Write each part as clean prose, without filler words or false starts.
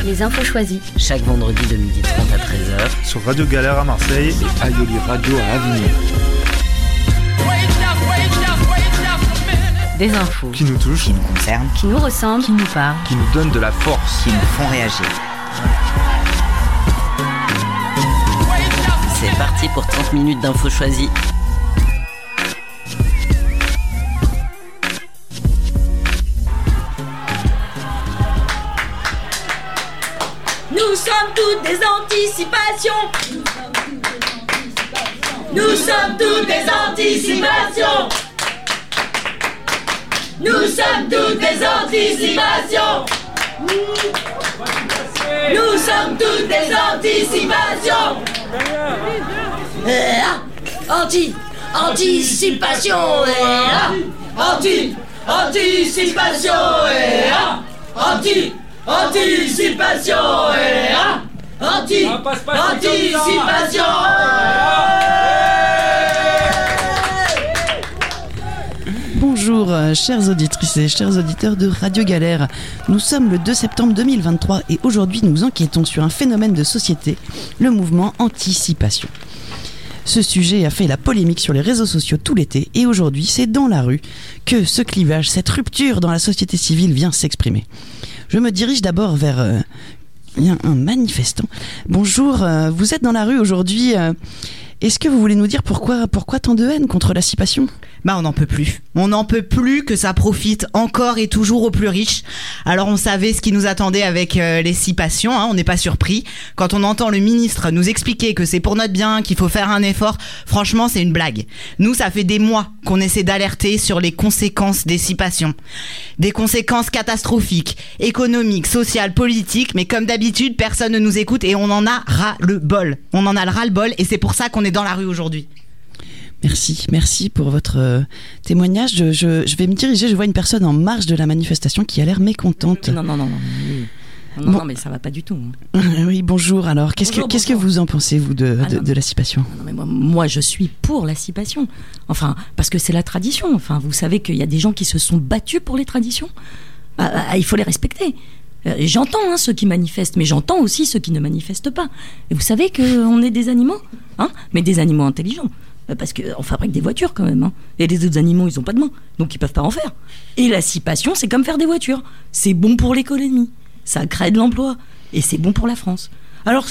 Les infos choisies. Chaque vendredi de 12h30 à 13h. Sur Radio Galère à Marseille et Aioli Radio à Avignon. Des infos qui nous touchent, qui nous concernent, qui nous ressemblent, qui nous parlent, qui nous donnent de la force, qui nous font réagir. C'est parti pour 30 minutes d'infos choisies. Nous sommes toutes des anticipations. Nous sommes toutes des anticipations. Nous sommes toutes des anticipations. Nous sommes toutes des anticipations. Anticipation. Anticipation. Anticipation. Anticipation. Bonjour chères auditrices et chers auditeurs de Radio Galère. Nous sommes le 2 septembre 2023 et aujourd'hui nous enquêtons sur un phénomène de société, le mouvement Anticipation. Ce sujet a fait la polémique sur les réseaux sociaux tout l'été et aujourd'hui c'est dans la rue que ce clivage, cette rupture dans la société civile vient s'exprimer. Je me dirige d'abord vers un manifestant. Bonjour, vous êtes dans la rue aujourd'hui. Est-ce que vous voulez nous dire pourquoi tant de haine contre la Cipation ? On n'en peut plus. On n'en peut plus que ça profite encore et toujours aux plus riches. Alors on savait ce qui nous attendait avec les Cipations, on n'est pas surpris. Quand on entend le ministre nous expliquer que c'est pour notre bien, qu'il faut faire un effort, franchement c'est une blague. Nous ça fait des mois qu'on essaie d'alerter sur les conséquences des Cipations. Des conséquences catastrophiques, économiques, sociales, politiques, mais comme d'habitude personne ne nous écoute et on en a ras-le-bol. On en a le ras-le-bol et c'est pour ça qu'on est dans la rue aujourd'hui. Merci pour votre témoignage. Je vais me diriger, je vois une personne en marge de la manifestation qui a l'air mécontente. Non, mais ça va pas du tout. Oui, bonjour. Alors, qu'est-ce que vous en pensez, vous, de la Cipation ? Moi, je suis pour la Cipation. Enfin, parce que c'est la tradition. Enfin, vous savez qu'il y a des gens qui se sont battus pour les traditions. Il faut les respecter. J'entends ceux qui manifestent, mais j'entends aussi ceux qui ne manifestent pas. Et vous savez qu'on est des animaux, mais des animaux intelligents. Parce qu'on fabrique des voitures quand même. Et les autres animaux, ils n'ont pas de main. Donc ils peuvent pas en faire. Et la Cipation, c'est comme faire des voitures. C'est bon pour l'économie. Ça crée de l'emploi. Et c'est bon pour la France. Alors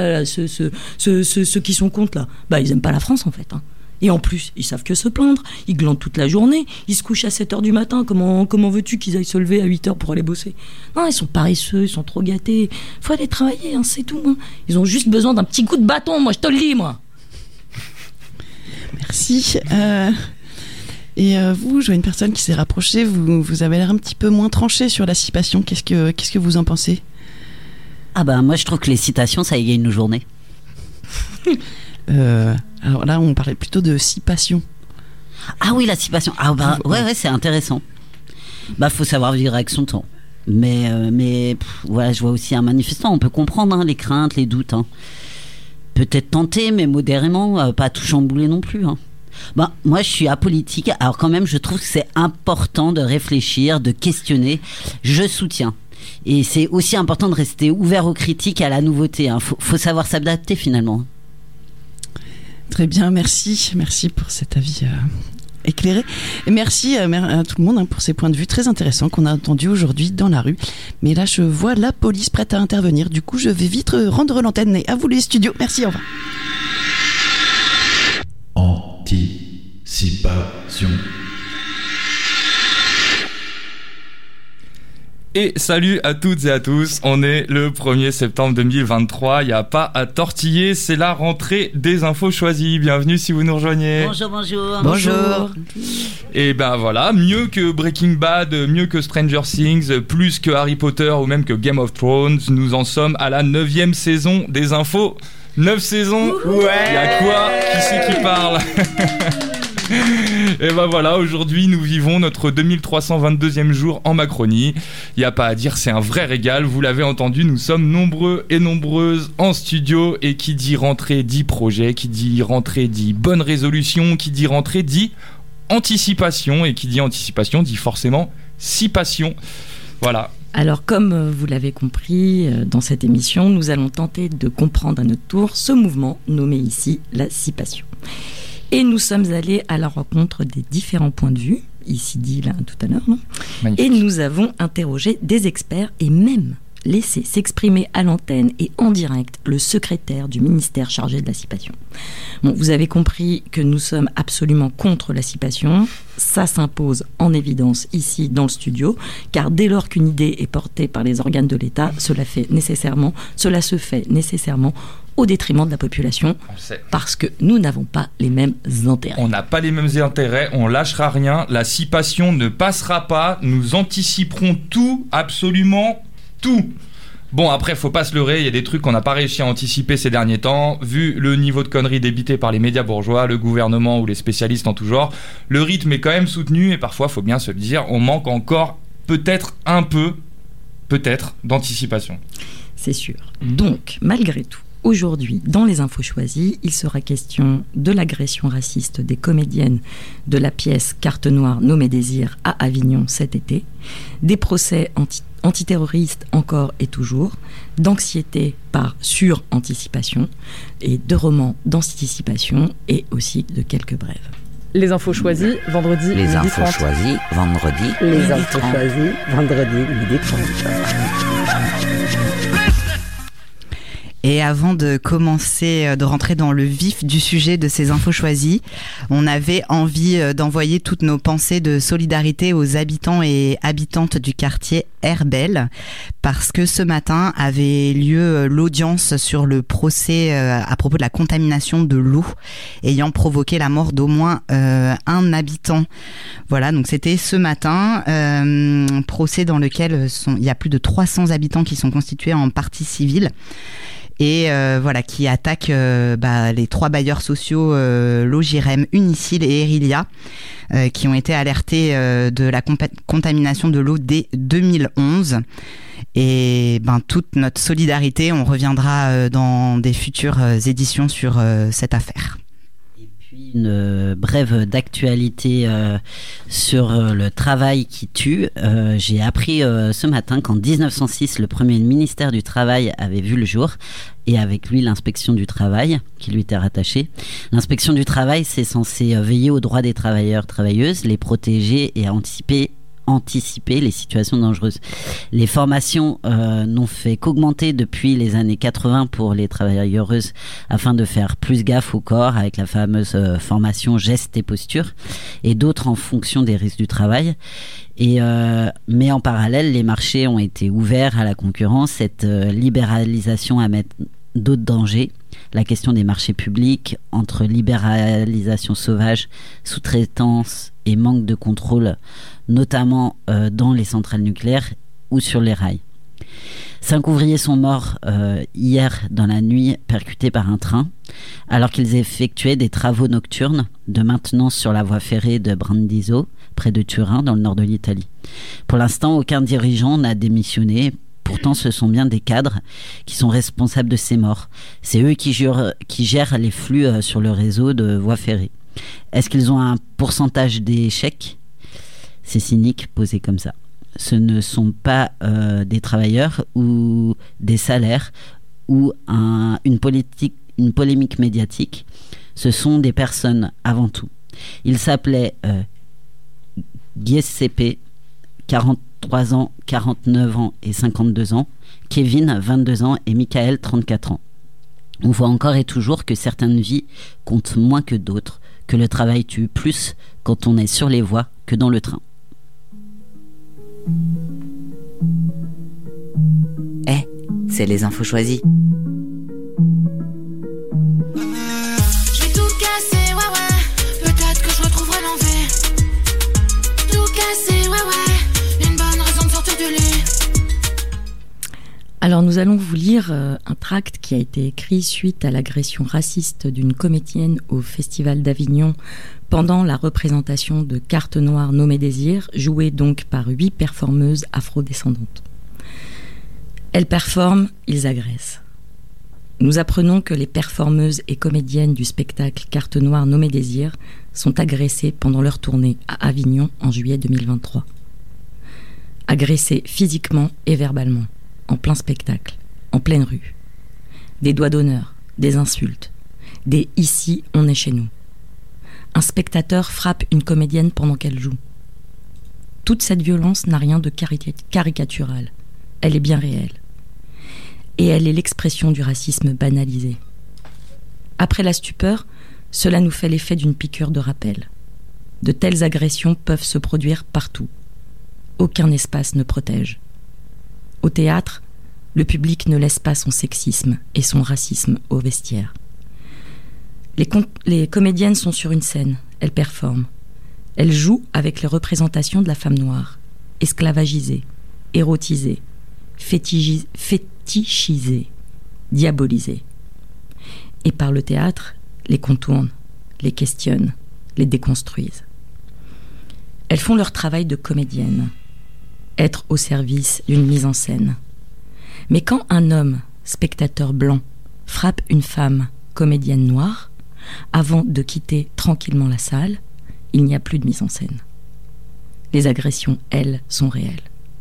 ceux qui sont contre là, ils aiment pas la France en fait. Et en plus, ils savent que se plaindre. Ils glandent toute la journée. Ils se couchent à 7h du matin. Comment veux-tu qu'ils aillent se lever à 8h pour aller bosser ? Non, ils sont paresseux, ils sont trop gâtés. Faut aller travailler, c'est tout. Ils ont juste besoin d'un petit coup de bâton, moi, je te le dis, moi. Merci. Et vous, je vois une personne qui s'est rapprochée. Vous avez l'air un petit peu moins tranché sur la Cipation. Qu'est-ce que vous en pensez ? Moi, je trouve que les citations, ça égaye une journée. Alors là, on parlait plutôt de Cipation. Ah oui, la Cipation. Ouais, c'est intéressant. Faut savoir vivre avec son temps. Mais je vois aussi un manifestant. On peut comprendre les craintes, les doutes. Peut-être tenter, mais modérément, pas tout chambouler non plus. Moi, je suis apolitique. Alors quand même, je trouve que c'est important de réfléchir, de questionner. Je soutiens. Et c'est aussi important de rester ouvert aux critiques et à la nouveauté. Faut savoir s'adapter finalement. Très bien, merci pour cet avis éclairé. Et merci à tout le monde pour ces points de vue très intéressants qu'on a entendus aujourd'hui dans la rue. Mais là, je vois la police prête à intervenir. Du coup, je vais vite rendre l'antenne. Et à vous les studios. Merci, au revoir. Anticipation. Et salut à toutes et à tous, on est le 1er septembre 2023, il n'y a pas à tortiller, c'est la rentrée des infos choisies. Bienvenue si vous nous rejoignez. Bonjour. Et voilà, mieux que Breaking Bad, mieux que Stranger Things, plus que Harry Potter ou même que Game of Thrones, nous en sommes à la 9e saison des infos. 9 saisons, il y a quoi ? Qui c'est qui parle ? Et aujourd'hui nous vivons notre 2322e jour en Macronie. Il n'y a pas à dire, c'est un vrai régal. Vous l'avez entendu, nous sommes nombreux et nombreuses en studio. Et qui dit rentrée dit projet, qui dit rentrée dit bonne résolution, qui dit rentrée dit anticipation. Et qui dit anticipation dit forcément Cipation. Voilà. Alors, comme vous l'avez compris, dans cette émission, nous allons tenter de comprendre à notre tour ce mouvement nommé ici la Cipation. Et nous sommes allés à la rencontre des différents points de vue, ici dit là tout à l'heure, non ? Magnifique. Et nous avons interrogé des experts et même laissé s'exprimer à l'antenne et en direct le secrétaire du ministère chargé de la Cipation. Bon, vous avez compris que nous sommes absolument contre la Cipation. Ça s'impose en évidence ici dans le studio, car dès lors qu'une idée est portée par les organes de l'État, cela se fait nécessairement au détriment de la population, parce que nous n'avons pas les mêmes intérêts. On n'a pas les mêmes intérêts, on lâchera rien, la Cipation ne passera pas, nous anticiperons tout, absolument tout. Bon, après, faut pas se leurrer, il y a des trucs qu'on n'a pas réussi à anticiper ces derniers temps. Vu le niveau de conneries débité par les médias bourgeois, le gouvernement ou les spécialistes en tout genre, le rythme est quand même soutenu et parfois, faut bien se le dire, on manque encore peut-être d'anticipation. C'est sûr. Donc, malgré tout, aujourd'hui, dans les infos choisies, il sera question de l'agression raciste des comédiennes de la pièce Carte Noire nommée Désir à Avignon cet été, des procès antiterroristes encore et toujours, d'anxiété par sur-anticipation et de romans d'anticipation et aussi de quelques brèves. Les infos choisies, vendredi, Les midi infos 30. choisies, vendredi, Les midi infos 30. choisies, vendredi, midi 30. Et avant de commencer, de rentrer dans le vif du sujet de ces infos choisies, on avait envie d'envoyer toutes nos pensées de solidarité aux habitants et habitantes du quartier Herbel, parce que ce matin avait lieu l'audience sur le procès à propos de la contamination de l'eau ayant provoqué la mort d'au moins un habitant. Voilà, donc c'était ce matin, procès dans lequel il y a plus de 300 habitants qui sont constitués en partie civile. Et voilà, qui attaque les 3 bailleurs sociaux Logirem, Unicil et Erilia, qui ont été alertés de la contamination de l'eau dès 2011. Et toute notre solidarité, on reviendra dans des futures éditions sur cette affaire. Une brève d'actualité sur le travail qui tue. J'ai appris ce matin qu'en 1906, le premier ministère du Travail avait vu le jour, et avec lui l'inspection du travail qui lui était rattachée. L'inspection du travail, c'est censé veiller aux droits des travailleurs, travailleuses, les protéger et anticiper les situations dangereuses. Les formations n'ont fait qu'augmenter depuis les années 80 pour les travailleuses afin de faire plus gaffe au corps avec la fameuse formation gestes et postures, et d'autres en fonction des risques du travail. Mais en parallèle, les marchés ont été ouverts à la concurrence. Cette libéralisation amène d'autres dangers. La question des marchés publics, entre libéralisation sauvage, sous-traitance et manque de contrôle, notamment dans les centrales nucléaires ou sur les rails. 5 ouvriers sont morts hier dans la nuit, percutés par un train, alors qu'ils effectuaient des travaux nocturnes de maintenance sur la voie ferrée de Brandizzo, près de Turin, dans le nord de l'Italie. Pour l'instant, aucun dirigeant n'a démissionné. Pourtant, ce sont bien des cadres qui sont responsables de ces morts. C'est eux qui gèrent les flux sur le réseau de voies ferrées. Est-ce qu'ils ont un pourcentage d'échecs ? C'est cynique, posé comme ça. Ce ne sont pas des travailleurs ou des salaires ou une polémique médiatique. Ce sont des personnes avant tout. Il s'appelait Giuseppe, 43 ans, 49 ans et 52 ans, Kevin, 22 ans, et Michael, 34 ans. On voit encore et toujours que certaines vies comptent moins que d'autres, que le travail tue plus quand on est sur les voies que dans le train. C'est les infos choisies. Je vais tout casser, ouais. Peut-être que je retrouverai l'envie. Tout casser, ouais. Une bonne raison de sortir du lit. Alors nous allons vous lire un tract qui a été écrit suite à l'agression raciste d'une comédienne au Festival d'Avignon pendant la représentation de Carte Noire nommée Désir, jouée donc par 8 performeuses afrodescendantes. Elles performent, ils agressent. Nous apprenons que les performeuses et comédiennes du spectacle Carte Noire nommée Désir sont agressées pendant leur tournée à Avignon en juillet 2023. agressés physiquement et verbalement, en plein spectacle, en pleine rue. Des doigts d'honneur, des insultes, des « ici, on est chez nous ». Un spectateur frappe une comédienne pendant qu'elle joue. Toute cette violence n'a rien de caricatural. Elle est bien réelle. Et elle est l'expression du racisme banalisé. Après la stupeur, cela nous fait l'effet d'une piqûre de rappel. De telles agressions peuvent se produire partout. Aucun espace ne protège. Au théâtre, le public ne laisse pas son sexisme et son racisme au vestiaire. Les comédiennes sont sur une scène, elles performent. Elles jouent avec les représentations de la femme noire, esclavagisée, érotisée, fétichisée, diabolisée. Et par le théâtre, les contournent, les questionnent, les déconstruisent. Elles font leur travail de comédienne, être au service d'une mise en scène. Mais quand un homme, spectateur blanc, frappe une femme, comédienne noire, avant de quitter tranquillement la salle, il n'y a plus de mise en scène. Les agressions, elles, sont réelles.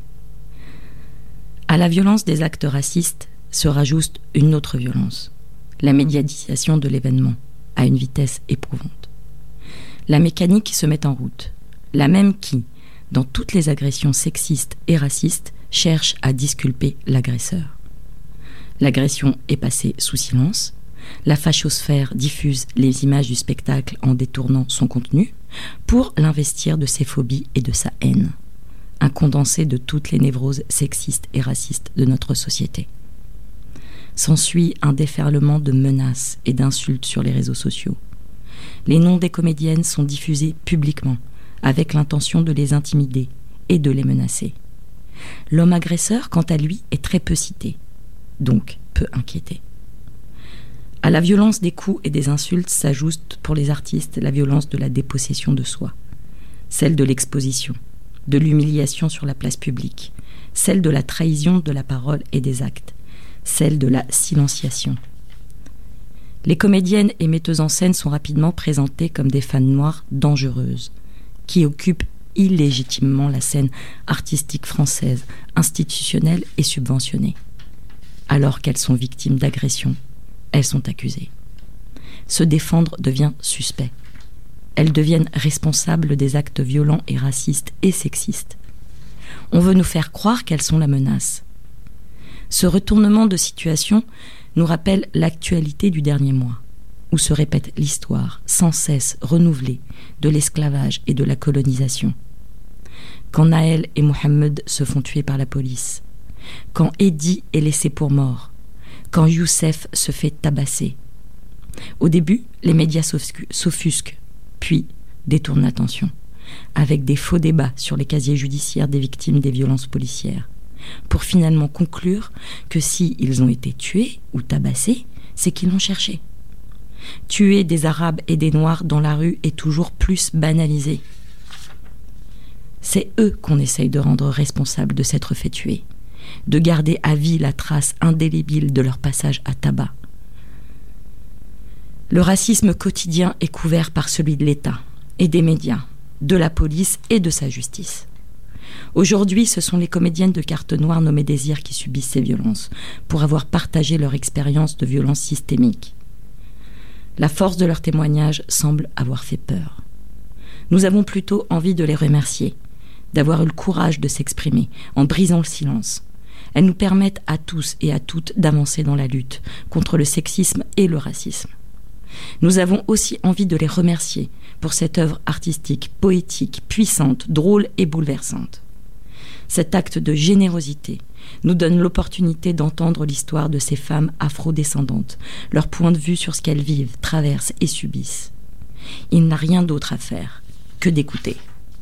À la violence des actes racistes se rajoute une autre violence, la médiatisation de l'événement, à une vitesse éprouvante. La mécanique se met en route, la même qui, dans toutes les agressions sexistes et racistes, cherche à disculper l'agresseur. L'agression est passée sous silence, la fachosphère diffuse les images du spectacle en détournant son contenu pour l'investir de ses phobies et de sa haine, un condensé de toutes les névroses sexistes et racistes de notre société. S'ensuit un déferlement de menaces et d'insultes sur les réseaux sociaux. Les noms des comédiennes sont diffusés publiquement, avec l'intention de les intimider et de les menacer. L'homme agresseur, quant à lui, est très peu cité, donc peu inquiété. À la violence des coups et des insultes s'ajoute pour les artistes la violence de la dépossession de soi, celle de l'exposition, de l'humiliation sur la place publique, celle de la trahison de la parole et des actes, celle de la silenciation. Les comédiennes et metteuses en scène sont rapidement présentées comme des femmes noires dangereuses, qui occupent illégitimement la scène artistique française, institutionnelle et subventionnée. Alors qu'elles sont victimes d'agressions, elles sont accusées. Se défendre devient suspect. Elles deviennent responsables des actes violents et racistes et sexistes. On veut nous faire croire qu'elles sont la menace. Ce retournement de situation nous rappelle l'actualité du dernier mois, où se répète l'histoire, sans cesse renouvelée, de l'esclavage et de la colonisation. Quand Naël et Mohamed se font tuer par la police, quand Eddy est laissé pour mort, quand Youssef se fait tabasser. Au début, les médias s'offusquent, puis détournent l'attention, avec des faux débats sur les casiers judiciaires des victimes des violences policières, pour finalement conclure que s'ils ont été tués ou tabassés, c'est qu'ils l'ont cherché. Tuer des Arabes et des Noirs dans la rue est toujours plus banalisé. C'est eux qu'on essaye de rendre responsables de s'être fait tuer, de garder à vie la trace indélébile de leur passage à tabac. Le racisme quotidien est couvert par celui de l'État et des médias, de la police et de sa justice. Aujourd'hui, ce sont les comédiennes de carte noire nommées Désir qui subissent ces violences, pour avoir partagé leur expérience de violence systémique. La force de leur témoignage semble avoir fait peur. Nous avons plutôt envie de les remercier, d'avoir eu le courage de s'exprimer en brisant le silence. Elles nous permettent à tous et à toutes d'avancer dans la lutte contre le sexisme et le racisme. Nous avons aussi envie de les remercier pour cette œuvre artistique, poétique, puissante, drôle et bouleversante. Cet acte de générosité nous donne l'opportunité d'entendre l'histoire de ces femmes afrodescendantes, leur point de vue sur ce qu'elles vivent, traversent et subissent. Il n'a rien d'autre à faire que d'écouter.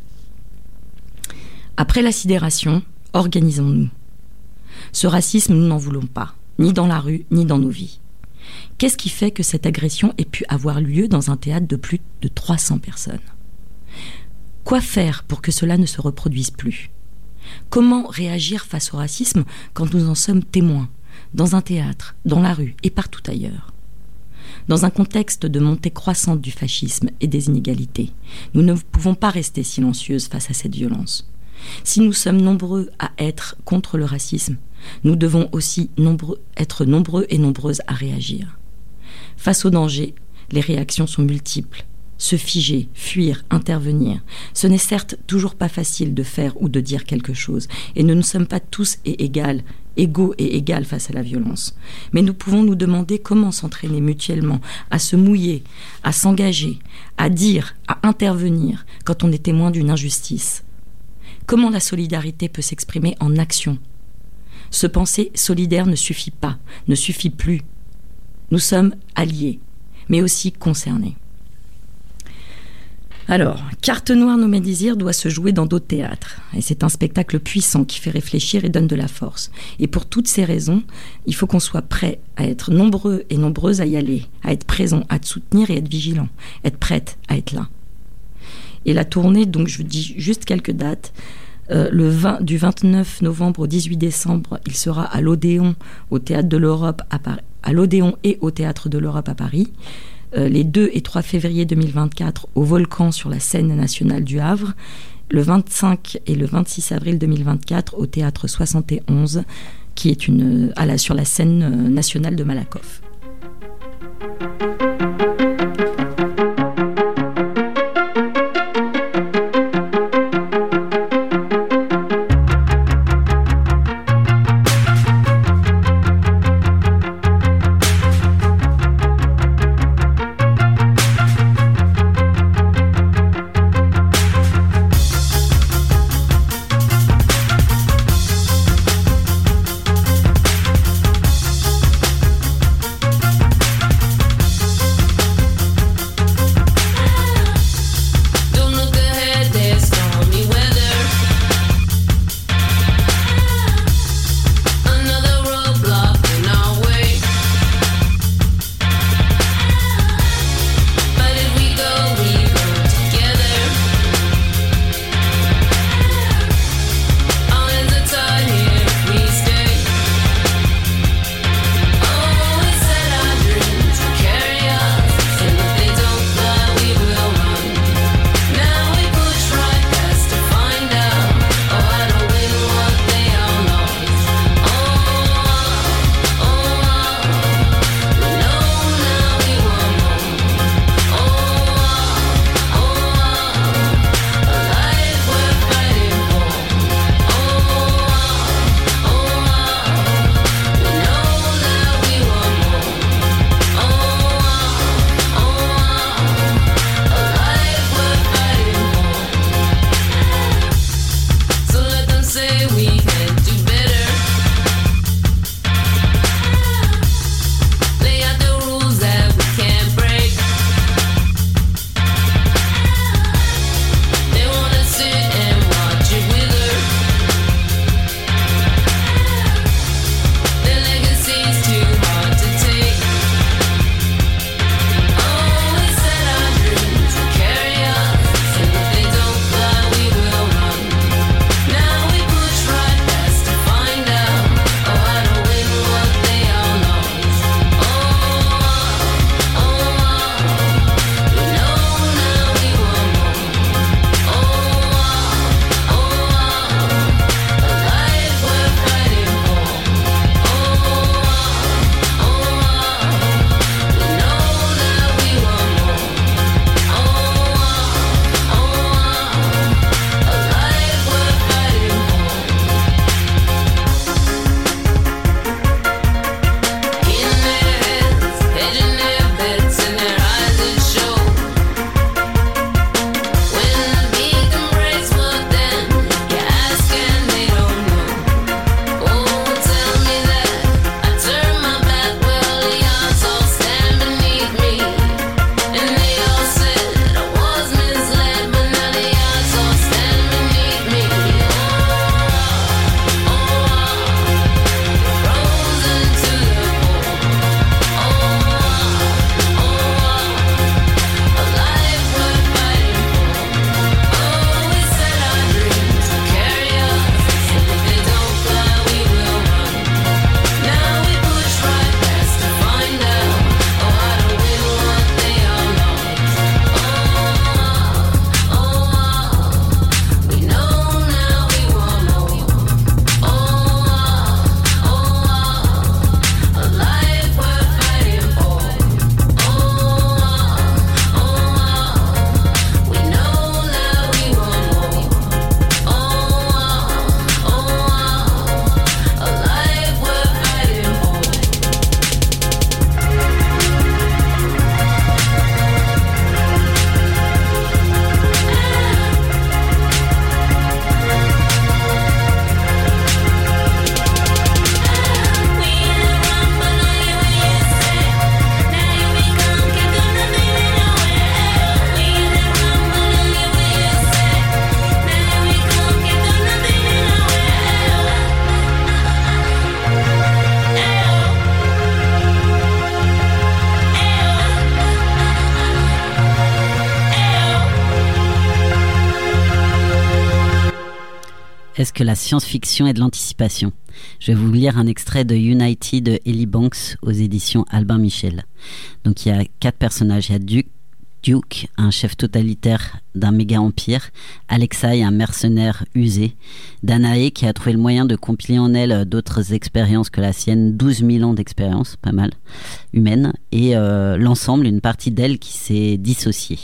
Après la sidération, organisons-nous. Ce racisme, nous n'en voulons pas, ni dans la rue, ni dans nos vies. Qu'est-ce qui fait que cette agression ait pu avoir lieu dans un théâtre de plus de 300 personnes ? Quoi faire pour que cela ne se reproduise plus ? Comment réagir face au racisme quand nous en sommes témoins, dans un théâtre, dans la rue et partout ailleurs ? Dans un contexte de montée croissante du fascisme et des inégalités, nous ne pouvons pas rester silencieuses face à cette violence. Si nous sommes nombreux à être contre le racisme, nous devons aussi être nombreux et nombreuses à réagir. Face au danger, les réactions sont multiples. Se figer, fuir, intervenir. Ce n'est certes toujours pas facile de faire ou de dire quelque chose, et nous ne sommes pas tous égaux et égales face à la violence. Mais nous pouvons nous demander comment s'entraîner mutuellement à se mouiller, à s'engager, à dire, à intervenir quand on est témoin d'une injustice. Comment la solidarité peut s'exprimer en action ? Se penser solidaire ne suffit pas, ne suffit plus. Nous sommes alliés, mais aussi concernés. Alors, Carte Noire Nommé Désir doit se jouer dans d'autres théâtres. Et c'est un spectacle puissant qui fait réfléchir et donne de la force. Et pour toutes ces raisons, il faut qu'on soit prêt à être nombreux et nombreuses à y aller, à être présents, à te soutenir et être vigilants, être prête à être là. Et la tournée, donc je dis juste quelques dates. Du 29 novembre au 18 décembre, il sera à l'Odéon, au Théâtre de l'Europe à Paris, à l'Odéon et au Théâtre de l'Europe à Paris. Les 2 et 3 février 2024 au Volcan sur la scène nationale du Havre, le 25 et le 26 avril 2024 au Théâtre 71, qui est sur la scène nationale de Malakoff. Est-ce que la science-fiction est de l'anticipation ? Je vais vous lire un extrait de United de Ellie Banks aux éditions Albin Michel. Donc il y a 4 personnages. Il y a Duke, un chef totalitaire d'un méga-empire, Alexei, un mercenaire usé, Danae, qui a trouvé le moyen de compiler en elle d'autres expériences que la sienne, 12 000 ans d'expérience, pas mal, humaine, et l'ensemble, une partie d'elle qui s'est dissociée.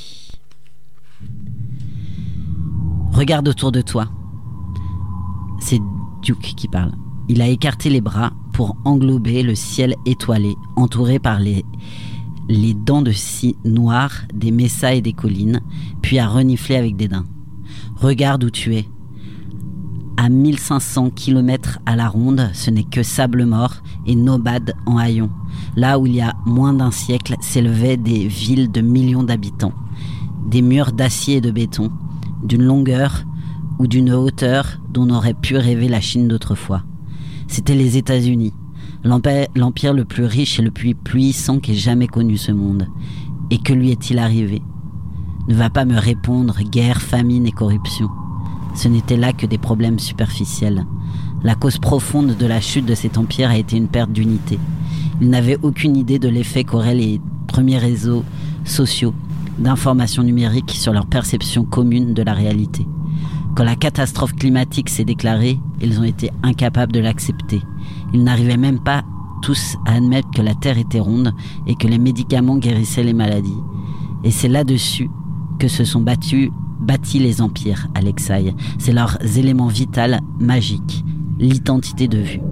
Regarde autour de toi. C'est Duke qui parle. Il a écarté les bras pour englober le ciel étoilé, entouré par les dents de scie noires des messas et des collines, puis a reniflé avec dédain. Regarde où tu es. À 1500 km à la ronde, ce n'est que sable mort et nomades en haillons. Là où il y a moins d'un siècle s'élevaient des villes de millions d'habitants. Des murs d'acier et de béton, d'une longueur ou d'une hauteur dont n'aurait pu rêver la Chine d'autrefois. C'était les États-Unis, l'empire le plus riche et le plus puissant qu'ait jamais connu ce monde. Et que lui est-il arrivé ? Ne va pas me répondre guerre, famine et corruption. Ce n'était là que des problèmes superficiels. La cause profonde de la chute de cet empire a été une perte d'unité. Il n'avait aucune idée de l'effet qu'auraient les premiers réseaux sociaux d'information numérique sur leur perception commune de la réalité. Quand la catastrophe climatique s'est déclarée, ils ont été incapables de l'accepter. Ils n'arrivaient même pas tous à admettre que la Terre était ronde et que les médicaments guérissaient les maladies. Et c'est là-dessus que se sont bâtis les empires, Alexei. C'est leurs éléments vitaux magiques, l'identité de vue.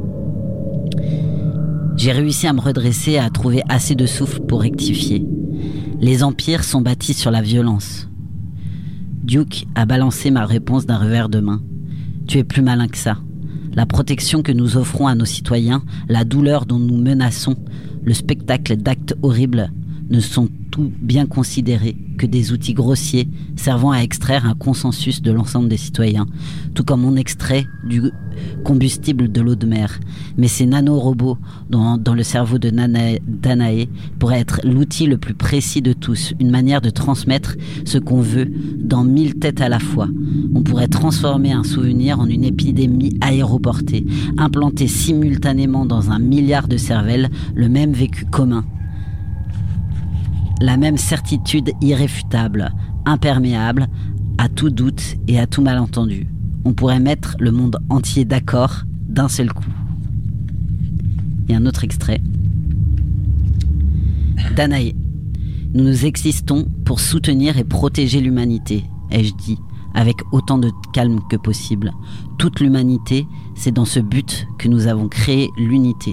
J'ai réussi à me redresser et à trouver assez de souffle pour rectifier. Les empires sont bâtis sur la violence. Duke a balancé ma réponse d'un revers de main. Tu es plus malin que ça. La protection que nous offrons à nos citoyens, la douleur dont nous menaçons, le spectacle d'actes horribles ne sont tout bien considérés que des outils grossiers servant à extraire un consensus de l'ensemble des citoyens, tout comme on extrait du combustible de l'eau de mer. Mais ces nanorobots dans le cerveau de Danae pourraient être l'outil le plus précis de tous, une manière de transmettre ce qu'on veut dans 1000 têtes à la fois. On pourrait transformer un souvenir en une épidémie aéroportée, implanter simultanément dans 1 milliard de cervelles le même vécu commun. La même certitude irréfutable, imperméable à tout doute et à tout malentendu. On pourrait mettre le monde entier d'accord d'un seul coup. Et un autre extrait. Danae, nous existons pour soutenir et protéger l'humanité, ai-je dit, avec autant de calme que possible. Toute l'humanité, c'est dans ce but que nous avons créé l'unité.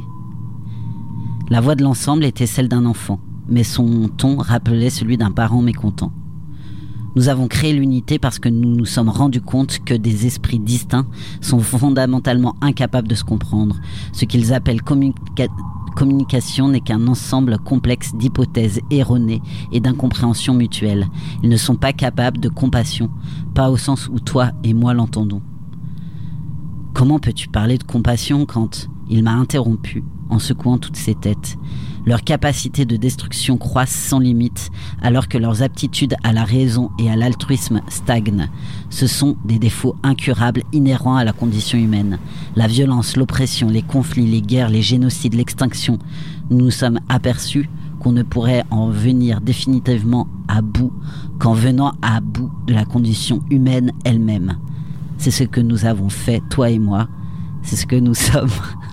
La voix de l'ensemble était celle d'un enfant, mais son ton rappelait celui d'un parent mécontent. Nous avons créé l'unité parce que nous nous sommes rendus compte que des esprits distincts sont fondamentalement incapables de se comprendre. Ce qu'ils appellent communication n'est qu'un ensemble complexe d'hypothèses erronées et d'incompréhension mutuelle. Ils ne sont pas capables de compassion, pas au sens où toi et moi l'entendons. Comment peux-tu parler de compassion quand il m'a interrompu en secouant toutes ses têtes ? Leurs capacités de destruction croissent sans limite, alors que leurs aptitudes à la raison et à l'altruisme stagnent. Ce sont des défauts incurables inhérents à la condition humaine. La violence, l'oppression, les conflits, les guerres, les génocides, l'extinction. Nous nous sommes aperçus qu'on ne pourrait en venir définitivement à bout qu'en venant à bout de la condition humaine elle-même. C'est ce que nous avons fait, toi et moi. C'est ce que nous sommes.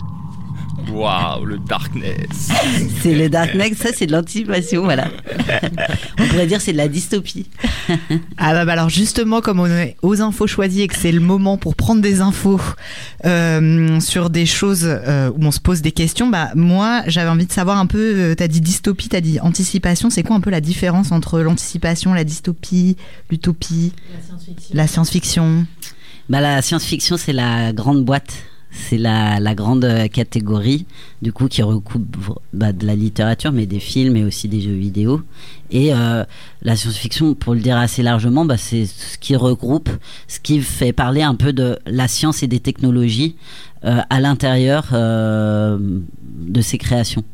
Waouh, le darkness. C'est le darkness, ça c'est de l'anticipation, voilà. On pourrait dire c'est de la dystopie. Ah bah alors justement, comme on est aux infos choisies et que c'est le moment pour prendre des infos sur des choses où on se pose des questions, bah moi j'avais envie de savoir un peu, t'as dit dystopie, t'as dit anticipation, c'est quoi un peu la différence entre l'anticipation, la dystopie, l'utopie, la science-fiction? Bah la science-fiction c'est la grande boîte. C'est la grande catégorie du coup qui recouvre de la littérature mais des films et aussi des jeux vidéo. Et la science-fiction, pour le dire assez largement, c'est ce qui regroupe, ce qui fait parler un peu de la science et des technologies à l'intérieur de ces créations.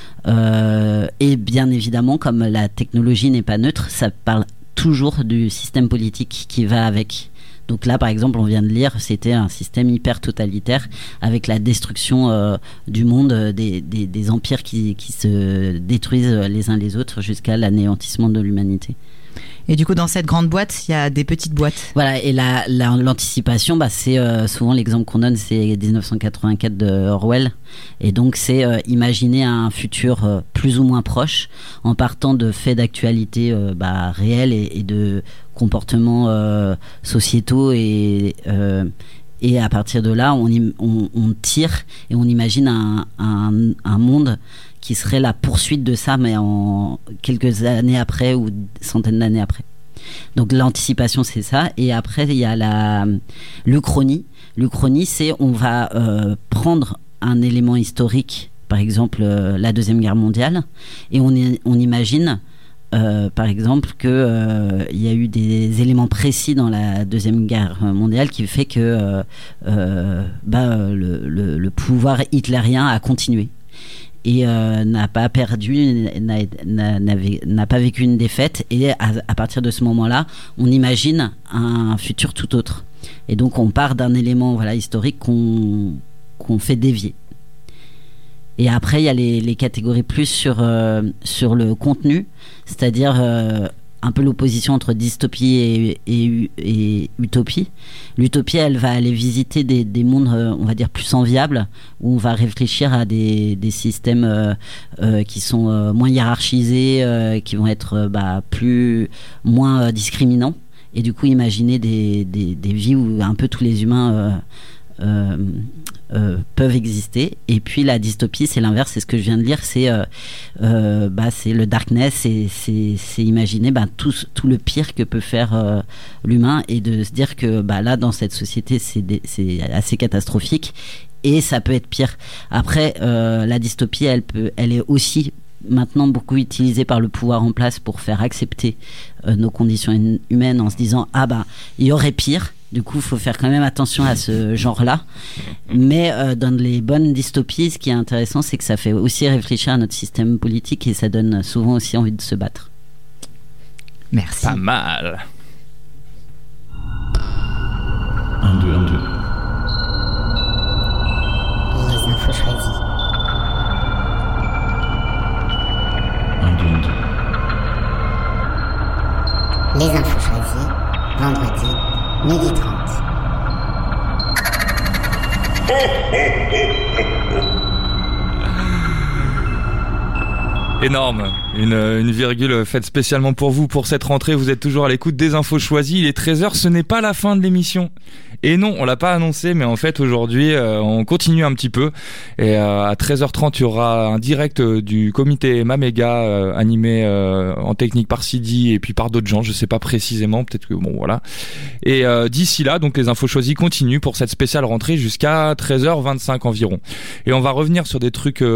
Et bien évidemment, comme la technologie n'est pas neutre, ça parle toujours du système politique qui va avec. Donc là, par exemple, on vient de lire, c'était un système hyper totalitaire avec la destruction du monde, des empires qui se détruisent les uns les autres jusqu'à l'anéantissement de l'humanité. Et du coup, dans cette grande boîte, il y a des petites boîtes. Voilà, et l'anticipation, c'est souvent l'exemple qu'on donne, c'est 1984 de Orwell. Et donc, c'est imaginer un futur plus ou moins proche en partant de faits d'actualité réels et de comportements sociétaux et à partir de là, on tire et on imagine un monde qui serait la poursuite de ça, mais en quelques années après ou centaines d'années après. Donc l'anticipation, c'est ça. Et après, il y a l'Uchronie. L'Uchronie, c'est on va prendre un élément historique, par exemple la Deuxième Guerre mondiale, et on imagine, par exemple, qu'il y a eu des éléments précis dans la Deuxième Guerre mondiale qui fait que le pouvoir hitlérien a continué. Et n'a pas perdu, n'a pas vécu une défaite, et à partir de ce moment-là, on imagine un futur tout autre. Et donc on part d'un élément historique qu'on fait dévier. Et après il y a les catégories plus sur le contenu, c'est-à-dire un peu l'opposition entre dystopie et utopie. L'utopie, elle va aller visiter des mondes, on va dire, plus enviables, où on va réfléchir à des systèmes qui sont moins hiérarchisés, qui vont être moins discriminants. Et du coup, imaginer des vies où un peu tous les humains peuvent exister. Et puis la dystopie, c'est l'inverse, c'est ce que je viens de lire, c'est le darkness, c'est imaginer tout le pire que peut faire l'humain, et de se dire que là dans cette société c'est assez catastrophique et ça peut être pire. Après la dystopie, elle est aussi maintenant beaucoup utilisée par le pouvoir en place pour faire accepter nos conditions humaines, en se disant il y aurait pire. Du coup, il faut faire quand même attention à ce genre-là. Mais dans les bonnes dystopies, ce qui est intéressant, c'est que ça fait aussi réfléchir à notre système politique, et ça donne souvent aussi envie de se battre. Merci. Pas mal. 1, 2, 1, 2. Les infos choisies. 1, 2, 1, 2. Les infos choisies, vendredi, 12h30. Énorme, une virgule faite spécialement pour vous pour cette rentrée. Vous êtes toujours à l'écoute des infos choisies. Il est 13h, ce n'est pas la fin de l'émission. Et non, on l'a pas annoncé, mais en fait aujourd'hui on continue un petit peu. Et à 13h30 il y aura un direct du comité Maméga animé en technique par Sidi et puis par d'autres gens, je sais pas précisément, peut-être que voilà. Et d'ici là, donc les infos choisies continuent pour cette spéciale rentrée jusqu'à 13h25 environ. Et on va revenir sur des trucs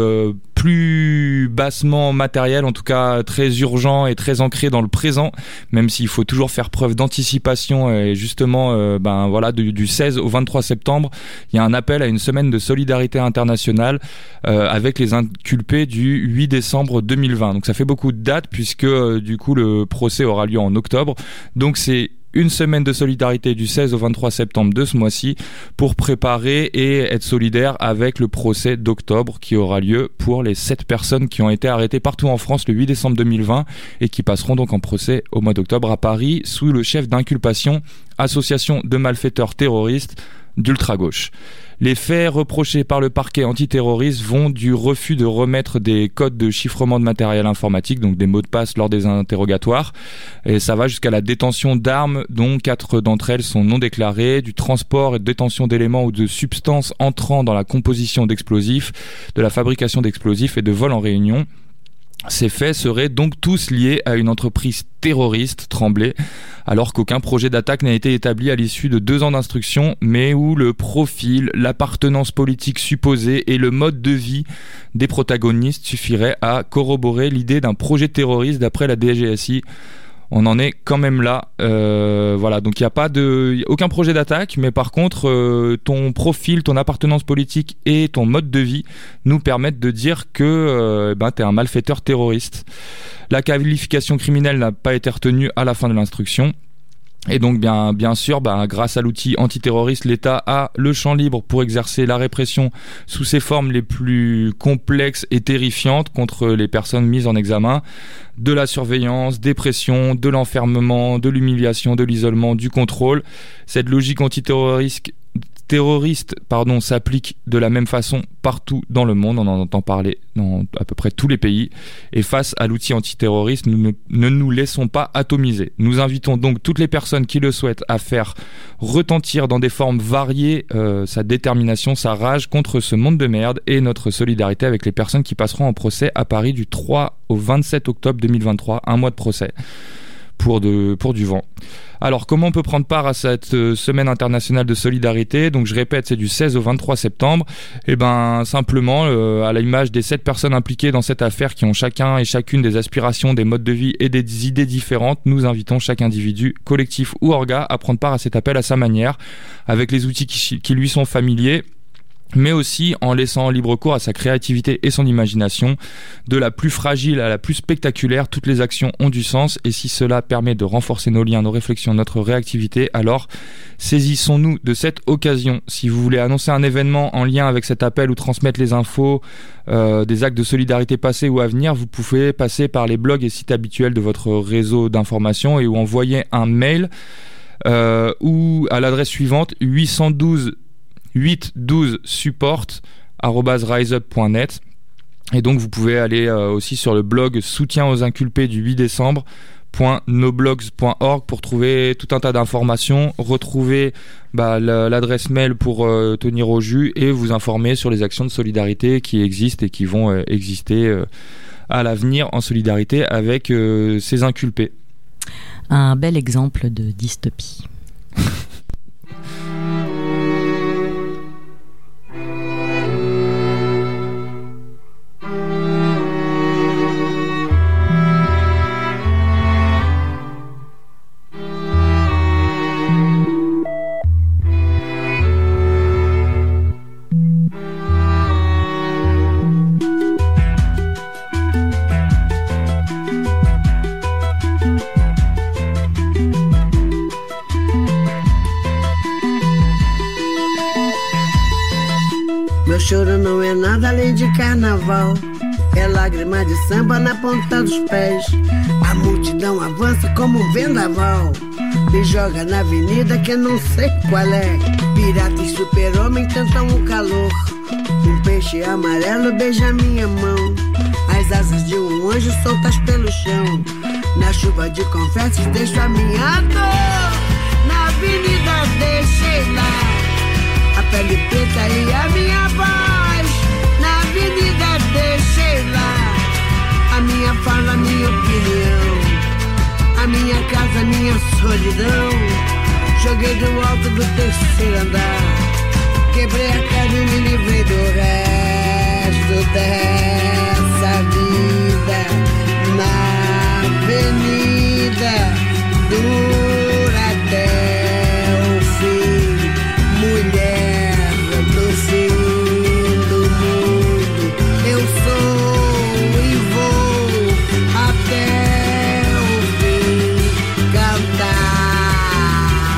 plus bassement matériels, en tout cas très urgents et très ancrés dans le présent, même s'il faut toujours faire preuve d'anticipation. Et justement du 16 au 23 septembre, il y a un appel à une semaine de solidarité internationale avec les inculpés du 8 décembre 2020. Donc ça fait beaucoup de dates puisque du coup le procès aura lieu en octobre. Donc c'est une semaine de solidarité du 16 au 23 septembre de ce mois-ci pour préparer et être solidaire avec le procès d'octobre qui aura lieu pour les 7 personnes qui ont été arrêtées partout en France le 8 décembre 2020 et qui passeront donc en procès au mois d'octobre à Paris sous le chef d'inculpation association de malfaiteurs terroristes d'ultra-gauche. Les faits reprochés par le parquet antiterroriste vont du refus de remettre des codes de chiffrement de matériel informatique, donc des mots de passe lors des interrogatoires, et ça va jusqu'à la détention d'armes dont 4 d'entre elles sont non déclarées, du transport et de détention d'éléments ou de substances entrant dans la composition d'explosifs, de la fabrication d'explosifs et de vol en réunion. Ces faits seraient donc tous liés à une entreprise terroriste, Tremblay, alors qu'aucun projet d'attaque n'a été établi à l'issue de 2 ans d'instruction, mais où le profil, l'appartenance politique supposée et le mode de vie des protagonistes suffiraient à corroborer l'idée d'un projet terroriste d'après la DGSI. On en est quand même là, donc il n'y a pas aucun projet d'attaque, mais par contre ton profil, ton appartenance politique et ton mode de vie nous permettent de dire que t'es un malfaiteur terroriste. La qualification criminelle n'a pas été retenue à la fin de l'instruction. Et donc bien sûr, grâce à l'outil antiterroriste, l'État a le champ libre pour exercer la répression sous ses formes les plus complexes et terrifiantes contre les personnes mises en examen, de la surveillance, des pressions, de l'enfermement, de l'humiliation, de l'isolement, du contrôle. Cette logique antiterroriste s'applique de la même façon partout dans le monde. On en entend parler dans à peu près tous les pays. Et face à l'outil antiterroriste, nous ne nous laissons pas atomiser. Nous invitons donc toutes les personnes qui le souhaitent à faire retentir dans des formes variées sa détermination, sa rage contre ce monde de merde et notre solidarité avec les personnes qui passeront en procès à Paris du 3 au 27 octobre 2023. Un mois de procès pour du vent. Alors, comment on peut prendre part à cette semaine internationale de solidarité? Donc, je répète, c'est du 16 au 23 septembre. Et simplement, à l'image des 7 personnes impliquées dans cette affaire qui ont chacun et chacune des aspirations, des modes de vie et des idées différentes, nous invitons chaque individu, collectif ou orga à prendre part à cet appel à sa manière, avec les outils qui lui sont familiers, mais aussi en laissant libre cours à sa créativité et son imagination. De la plus fragile à la plus spectaculaire, toutes les actions ont du sens, et si cela permet de renforcer nos liens, nos réflexions, notre réactivité, alors saisissons-nous de cette occasion. Si vous voulez annoncer un événement en lien avec cet appel ou transmettre les infos, des actes de solidarité passés ou à venir, vous pouvez passer par les blogs et sites habituels de votre réseau d'information ou envoyer un mail ou à l'adresse suivante 812support@riseup.net. Et donc vous pouvez aller aussi sur le blog soutien aux inculpés du 8 décembre.noblogs.org pour trouver tout un tas d'informations, retrouver l'adresse mail pour tenir au jus et vous informer sur les actions de solidarité qui existent et qui vont exister à l'avenir en solidarité avec ces inculpés. Un bel exemple de dystopie. Meu choro não é nada além de carnaval. É lágrima de samba na ponta dos pés. A multidão avança como um vendaval. Me joga na avenida que eu não sei qual é. Pirata e super-homem tentam o calor. Um peixe amarelo beija minha mão. As asas de um anjo soltas pelo chão. Na chuva de confetes deixo a minha dor. Na avenida deixei lá a pele preta e a minha voz. Na avenida deixei lá a minha fala, a minha opinião, a minha casa, a minha solidão. Joguei do alto do terceiro andar, quebrei a cara e me livrei do resto dessa vida. Na avenida dura até o fim. Mulher do fim do mundo, eu sou e vou até o fim cantar.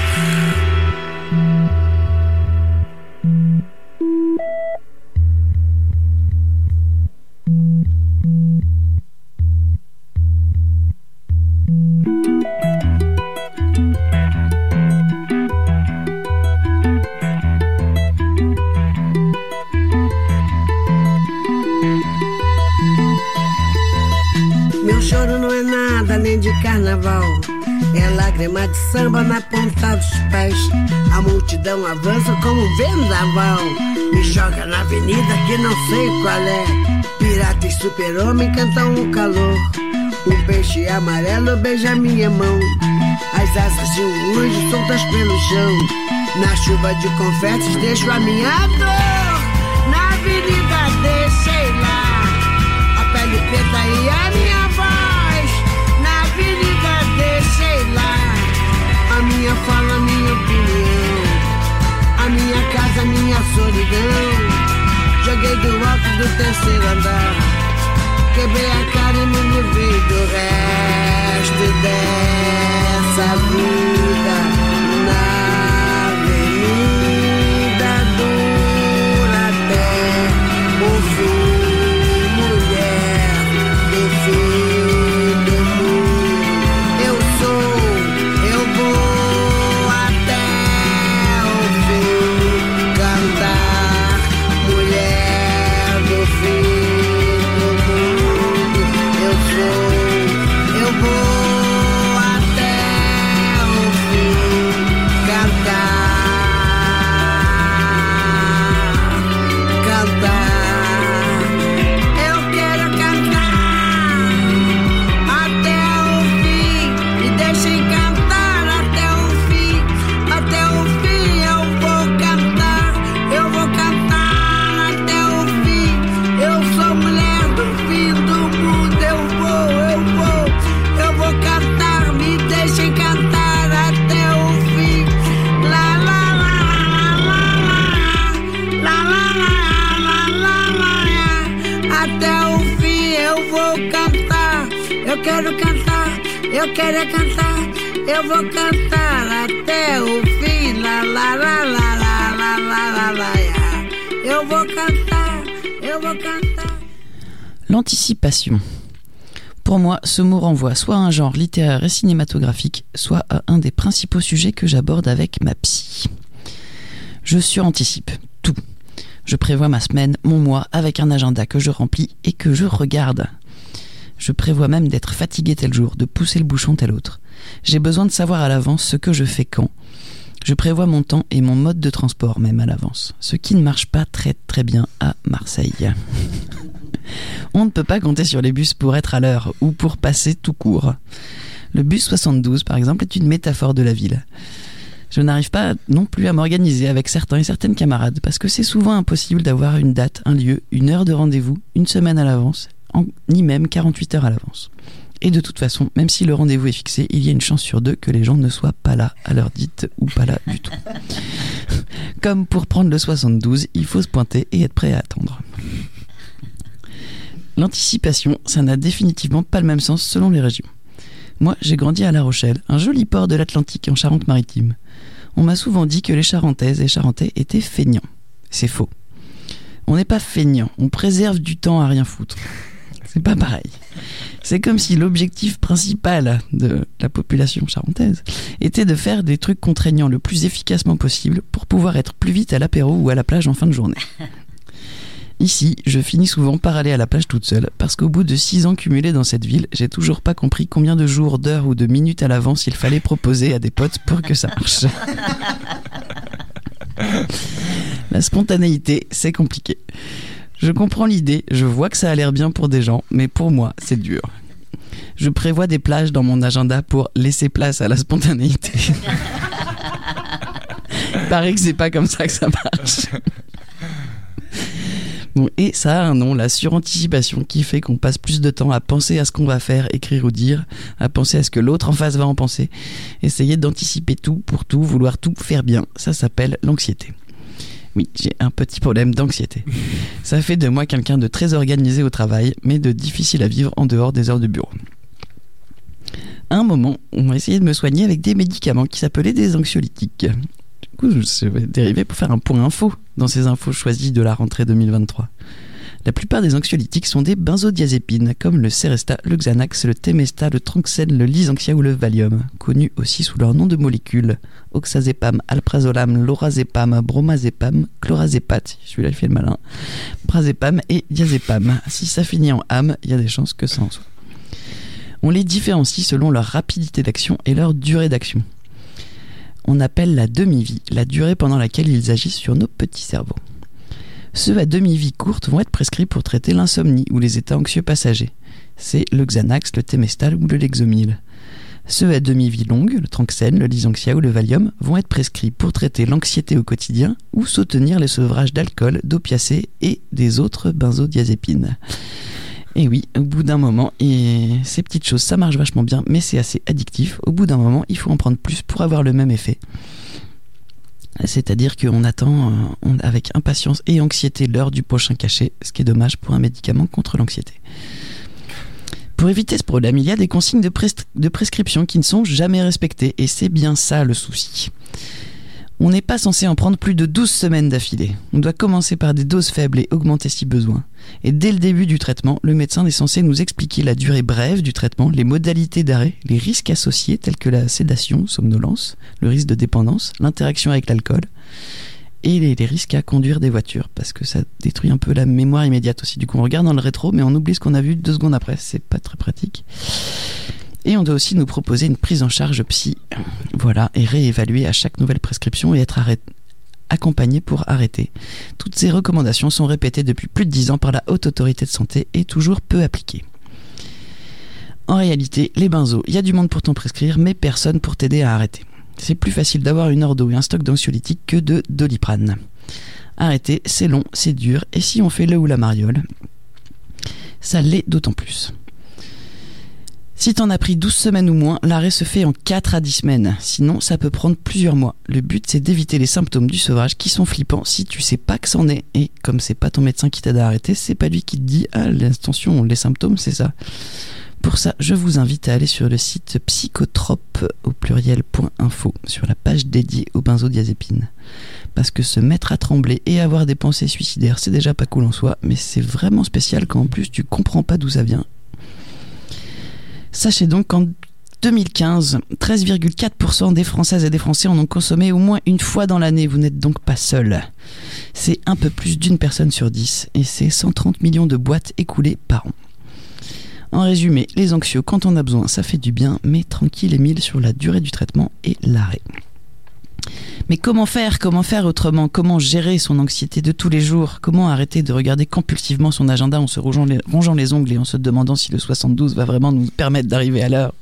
Meu choro não é nada além de carnaval. É lágrima de samba na ponta dos pés. A multidão avança como um vendaval. Me joga na avenida que não sei qual é. Pirata e super-homem cantam o calor. Um peixe amarelo beija minha mão. As asas de um anjo soltas pelo chão. Na chuva de confetes deixo a minha dor. Na avenida deixei lá a pele preta e a minha voz. Na avenida deixei lá a minha fala, a minha opinião, a minha casa, a minha solidão. Joguei do alto do terceiro andar, quebrei a cara e me livrei do resto dessa essa vida na avenida dura até o fim, mulher do fim do mundo. Eu vou até o fim cantar, mulher do fim do mundo. Eu vou até o fim cantar. Eu quero cantar até o fim, me deixem cantar até o fim. Até o fim eu vou cantar até o fim. Eu sou mulher do fim do mundo. Eu vou cantar, me deixem cantar até o fim. La la la la la la la, até o fim eu vou cantar. Eu quero cantar, eu quero cantar. Eu vou cantar até o fim. La la la la la la la la. Eu vou cantar, eu vou cantar. L'anticipation. Pour moi, ce mot renvoie soit à un genre littéraire et cinématographique, soit à un des principaux sujets que j'aborde avec ma psy. Je suranticipe tout. Je prévois ma semaine, mon mois, avec un agenda que je remplis et que je regarde. Je prévois même d'être fatigué tel jour, de pousser le bouchon tel autre. J'ai besoin de savoir à l'avance ce que je fais quand. Je prévois mon temps et mon mode de transport même à l'avance, ce qui ne marche pas très très bien à Marseille. On ne peut pas compter sur les bus pour être à l'heure ou pour passer tout court. Le bus 72, par exemple, est une métaphore de la ville. Je n'arrive pas non plus à m'organiser avec certains et certaines camarades parce que c'est souvent impossible d'avoir une date, un lieu, une heure de rendez-vous, une semaine à l'avance, ni même 48 heures à l'avance. Et de toute façon, même si le rendez-vous est fixé, il y a une chance sur deux que les gens ne soient pas là à l'heure dite ou pas là du tout. Comme pour prendre le 72, il faut se pointer et être prêt à attendre. L'anticipation, ça n'a définitivement pas le même sens selon les régions. Moi, j'ai grandi à La Rochelle, un joli port de l'Atlantique en Charente-Maritime. On m'a souvent dit que les Charentaises et Charentais étaient feignants. C'est faux. On n'est pas feignant, on préserve du temps à rien foutre. C'est pas pareil. C'est comme si l'objectif principal de la population charentaise était de faire des trucs contraignants le plus efficacement possible pour pouvoir être plus vite à l'apéro ou à la plage en fin de journée. Ici, je finis souvent par aller à la plage toute seule, parce qu'au bout de 6 ans cumulés dans cette ville, j'ai toujours pas compris combien de jours, d'heures ou de minutes à l'avance il fallait proposer à des potes pour que ça marche. La spontanéité, c'est compliqué. Je comprends l'idée, je vois que ça a l'air bien pour des gens, mais pour moi, c'est dur. Je prévois des plages dans mon agenda pour laisser place à la spontanéité. Il paraît que c'est pas comme ça que ça marche. Bon, et ça a un nom, la suranticipation, qui fait qu'on passe plus de temps à penser à ce qu'on va faire, écrire ou dire, à penser à ce que l'autre en face va en penser, essayer d'anticiper tout pour tout, vouloir tout faire bien. Ça s'appelle l'anxiété. Oui, j'ai un petit problème d'anxiété. Ça fait de moi quelqu'un de très organisé au travail, mais de difficile à vivre en dehors des heures de bureau. À un moment, on a essayé de me soigner avec des médicaments qui s'appelaient des anxiolytiques. Du coup, je vais dériver pour faire un point info dans ces infos choisies de la rentrée 2023. La plupart des anxiolytiques sont des benzodiazépines, comme le Seresta, le Xanax, le Temesta, le Tranxène, le Lysanxia ou le Valium, connus aussi sous leur nom de molécules: oxazépam, alprazolam, lorazépam, bromazépam, chlorazépate, celui-là il fait le malin, prazépam et diazépam. Si ça finit en âme, il y a des chances que ça en soit. On les différencie selon leur rapidité d'action et leur durée d'action. On appelle la demi-vie la durée pendant laquelle ils agissent sur nos petits cerveaux. Ceux à demi-vie courte vont être prescrits pour traiter l'insomnie ou les états anxieux passagers. C'est le Xanax, le Temestal ou le Lexomil. Ceux à demi-vie longue, le Tranxène, le Lysanxia ou le Valium, vont être prescrits pour traiter l'anxiété au quotidien ou soutenir les sevrages d'alcool, d'opiacés et des autres benzodiazépines. Et oui, au bout d'un moment, et ces petites choses, ça marche vachement bien, mais c'est assez addictif. Au bout d'un moment, il faut en prendre plus pour avoir le même effet. C'est-à-dire qu'on attend avec impatience et anxiété l'heure du prochain cachet, ce qui est dommage pour un médicament contre l'anxiété. Pour éviter ce problème, il y a des consignes de prescription qui ne sont jamais respectées, et c'est bien ça le souci. On n'est pas censé en prendre plus de 12 semaines d'affilée. On doit commencer par des doses faibles et augmenter si besoin. Et dès le début du traitement, le médecin est censé nous expliquer la durée brève du traitement, les modalités d'arrêt, les risques associés tels que la sédation, somnolence, le risque de dépendance, l'interaction avec l'alcool et les risques à conduire des voitures, parce que ça détruit un peu la mémoire immédiate aussi. Du coup, on regarde dans le rétro, mais on oublie ce qu'on a vu 2 secondes après. C'est pas très pratique. Et on doit aussi nous proposer une prise en charge psy, voilà, et réévaluer à chaque nouvelle prescription et être accompagné pour arrêter. Toutes ces recommandations sont répétées depuis plus de 10 ans par la Haute Autorité de Santé et toujours peu appliquées. En réalité, les benzos, il y a du monde pour t'en prescrire, mais personne pour t'aider à arrêter. C'est plus facile d'avoir une ordo et un stock d'anxiolytiques que de Doliprane. Arrêter, c'est long, c'est dur, et si on fait le ou la mariole, ça l'est d'autant plus. Si t'en as pris 12 semaines ou moins, l'arrêt se fait en 4 à 10 semaines. Sinon, ça peut prendre plusieurs mois. Le but, c'est d'éviter les symptômes du sevrage qui sont flippants si tu sais pas que c'en est. Et comme c'est pas ton médecin qui t'aide à arrêter, c'est pas lui qui te dit « Ah, attention, les symptômes, c'est ça ». Pour ça, je vous invite à aller sur le site psychotrope au pluriel.info sur la page dédiée aux benzodiazépines. Parce que se mettre à trembler et avoir des pensées suicidaires, c'est déjà pas cool en soi, mais c'est vraiment spécial quand en plus tu comprends pas d'où ça vient. Sachez donc qu'en 2015, 13,4% des Françaises et des Français en ont consommé au moins une fois dans l'année. Vous n'êtes donc pas seul. C'est un peu plus d'une personne sur 10 et c'est 130 millions de boîtes écoulées par an. En résumé, les anxieux, quand on a besoin, ça fait du bien, mais tranquille Émile sur la durée du traitement et l'arrêt. Mais comment faire autrement? Comment gérer son anxiété de tous les jours? Comment arrêter de regarder compulsivement son agenda en se rongeant les ongles et en se demandant si le 72 va vraiment nous permettre d'arriver à l'heure?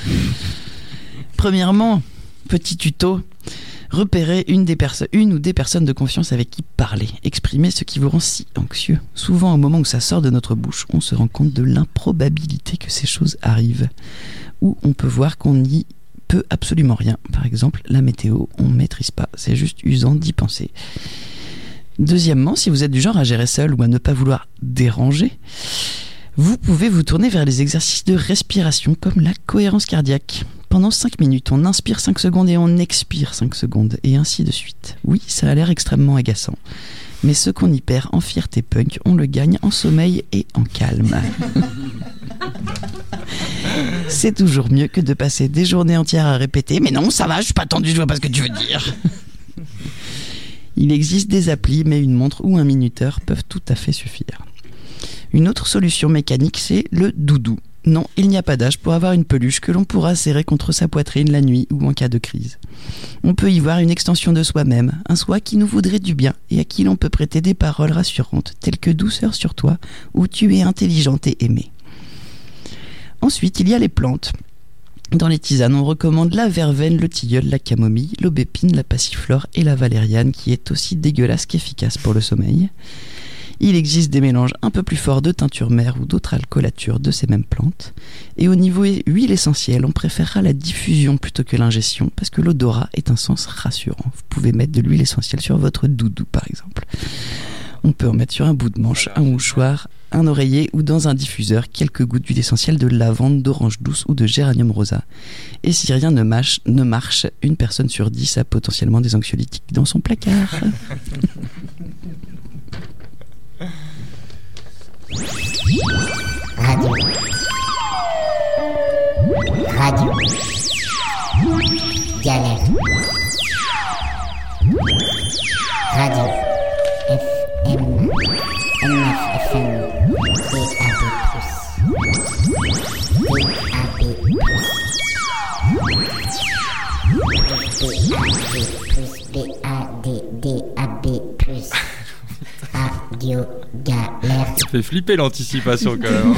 Premièrement, petit tuto, repérez une ou des personnes de confiance avec qui parler. Exprimez ce qui vous rend si anxieux. Souvent, au moment où ça sort de notre bouche, on se rend compte de l'improbabilité que ces choses arrivent. Ou on peut voir qu'on n'y peut absolument rien. Par exemple, la météo, on ne maîtrise pas. C'est juste usant d'y penser. Deuxièmement, si vous êtes du genre à gérer seul ou à ne pas vouloir déranger, vous pouvez vous tourner vers les exercices de respiration comme la cohérence cardiaque. Pendant 5 minutes, on inspire 5 secondes et on expire 5 secondes, et ainsi de suite. Oui, ça a l'air extrêmement agaçant. Mais ce qu'on y perd en fierté punk, on le gagne en sommeil et en calme. C'est toujours mieux que de passer des journées entières à répéter « Mais non, ça va, je suis pas tendu, je vois pas ce que tu veux dire !» Il existe des applis, mais une montre ou un minuteur peuvent tout à fait suffire. Une autre solution mécanique, c'est le doudou. Non, il n'y a pas d'âge pour avoir une peluche que l'on pourra serrer contre sa poitrine la nuit ou en cas de crise. On peut y voir une extension de soi-même, un soi qui nous voudrait du bien et à qui l'on peut prêter des paroles rassurantes telles que « douceur sur toi » ou « tu es intelligente et aimée ». Ensuite, il y a les plantes. Dans les tisanes, on recommande la verveine, le tilleul, la camomille, l'aubépine, la passiflore et la valériane qui est aussi dégueulasse qu'efficace pour le sommeil. Il existe des mélanges un peu plus forts de teinture mère ou d'autres alcoolatures de ces mêmes plantes. Et au niveau huile essentielle, on préférera la diffusion plutôt que l'ingestion parce que l'odorat est un sens rassurant. Vous pouvez mettre de l'huile essentielle sur votre doudou par exemple. On peut en mettre sur un bout de manche, un mouchoir, un oreiller ou dans un diffuseur quelques gouttes d'huile essentielle de lavande, d'orange douce ou de géranium rosa. Et si rien ne marche, une personne sur 10 a potentiellement des anxiolytiques dans son placard. Radio. Galère. Radio. FM. NFFM. DAB+. Radio Galère. Ça fait flipper l'anticipation quand même.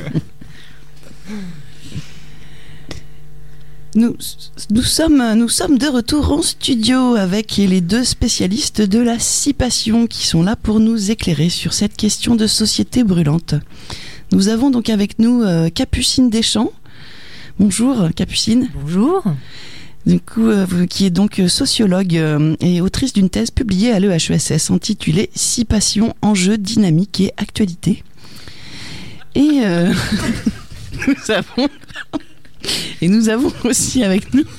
Nous sommes de retour en studio avec les 2 spécialistes de la SciPassion qui sont là pour nous éclairer sur cette question de société brûlante. Nous avons donc avec nous Capucine Deschamps. Bonjour Capucine. Bonjour. Du coup, qui est donc sociologue et autrice d'une thèse publiée à l'EHESS intitulée « SciPassion, enjeux, dynamique et actualité ». Et nous avons aussi avec nous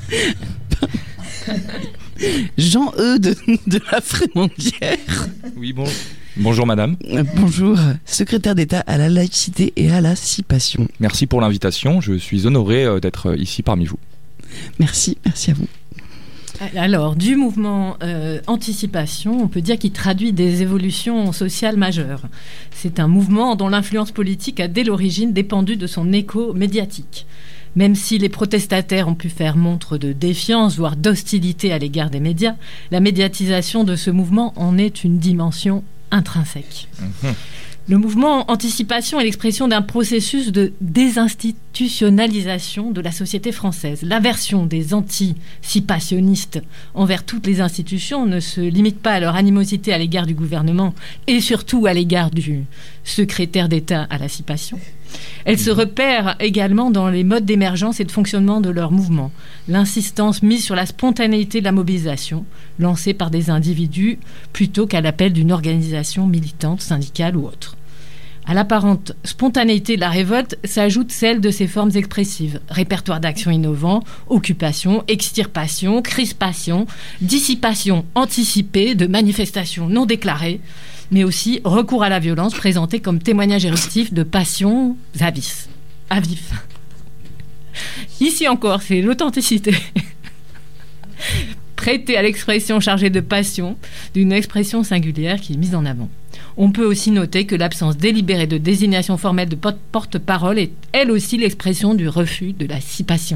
Jean-E de la Frémondière. Oui, bonjour madame. Bonjour, secrétaire d'État à la laïcité et à la SIPation. Merci pour l'invitation, je suis honoré d'être ici parmi vous. Merci à vous. Alors, du mouvement Anticipation, on peut dire qu'il traduit des évolutions sociales majeures. C'est un mouvement dont l'influence politique a dès l'origine dépendu de son écho médiatique. Même si les protestataires ont pu faire montre de défiance, voire d'hostilité à l'égard des médias, la médiatisation de ce mouvement en est une dimension intrinsèque. Le mouvement Anticipation est l'expression d'un processus de désinstitutionnalisation de la société française. L'aversion des anticipationnistes envers toutes les institutions ne se limite pas à leur animosité à l'égard du gouvernement et surtout à l'égard du secrétaire d'État à la SIPation. Elle se repère également dans les modes d'émergence et de fonctionnement de leur mouvement. L'insistance mise sur la spontanéité de la mobilisation, lancée par des individus, plutôt qu'à l'appel d'une organisation militante, syndicale ou autre. À l'apparente spontanéité de la révolte s'ajoute celle de ses formes expressives. Répertoire d'actions innovants, occupation, extirpation, crispation, dissipation anticipée de manifestations non déclarées, mais aussi recours à la violence présenté comme témoignage éruptif de passions à vif. Ici encore, c'est l'authenticité. Prêtée à l'expression chargée de passion d'une expression singulière qui est mise en avant. On peut aussi noter que l'absence délibérée de désignation formelle de porte-parole est elle aussi l'expression du refus de la SIPation.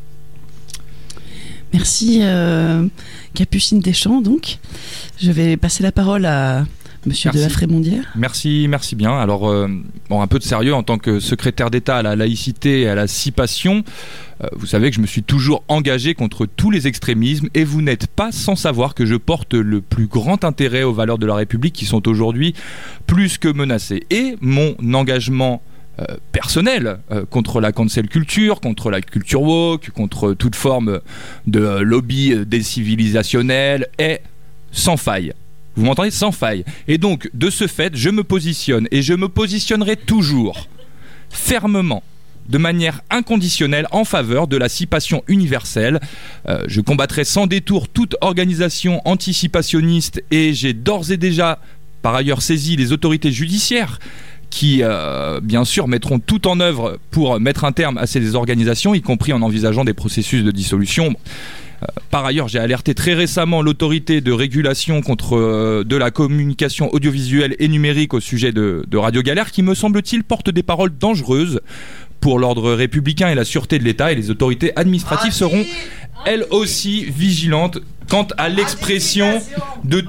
Merci Capucine Deschamps. Donc, je vais passer la parole à Monsieur de la Frémondière. Merci bien. Alors, un peu de sérieux en tant que secrétaire d'État à la laïcité et à la SIPation. Vous savez que je me suis toujours engagé contre tous les extrémismes et vous n'êtes pas sans savoir que je porte le plus grand intérêt aux valeurs de la République qui sont aujourd'hui plus que menacées. Et mon engagement personnel contre la cancel culture, contre la culture woke, contre toute forme de lobby décivilisationnel est sans faille. Vous m'entendez ? Sans faille. Et donc, de ce fait, je me positionne et je me positionnerai toujours fermement, de manière inconditionnelle, en faveur de la SIPation universelle. Je combattrai sans détour toute organisation anticipationniste et j'ai d'ores et déjà, par ailleurs, saisi les autorités judiciaires qui, bien sûr, mettront tout en œuvre pour mettre un terme à ces organisations, y compris en envisageant des processus de dissolution. Par ailleurs, j'ai alerté très récemment l'autorité de régulation contre de la communication audiovisuelle et numérique au sujet de Radio Galère, qui me semble-t-il porte des paroles dangereuses pour l'ordre républicain et la sûreté de l'État, et les autorités administratives seront elles aussi vigilantes quant à l'expression de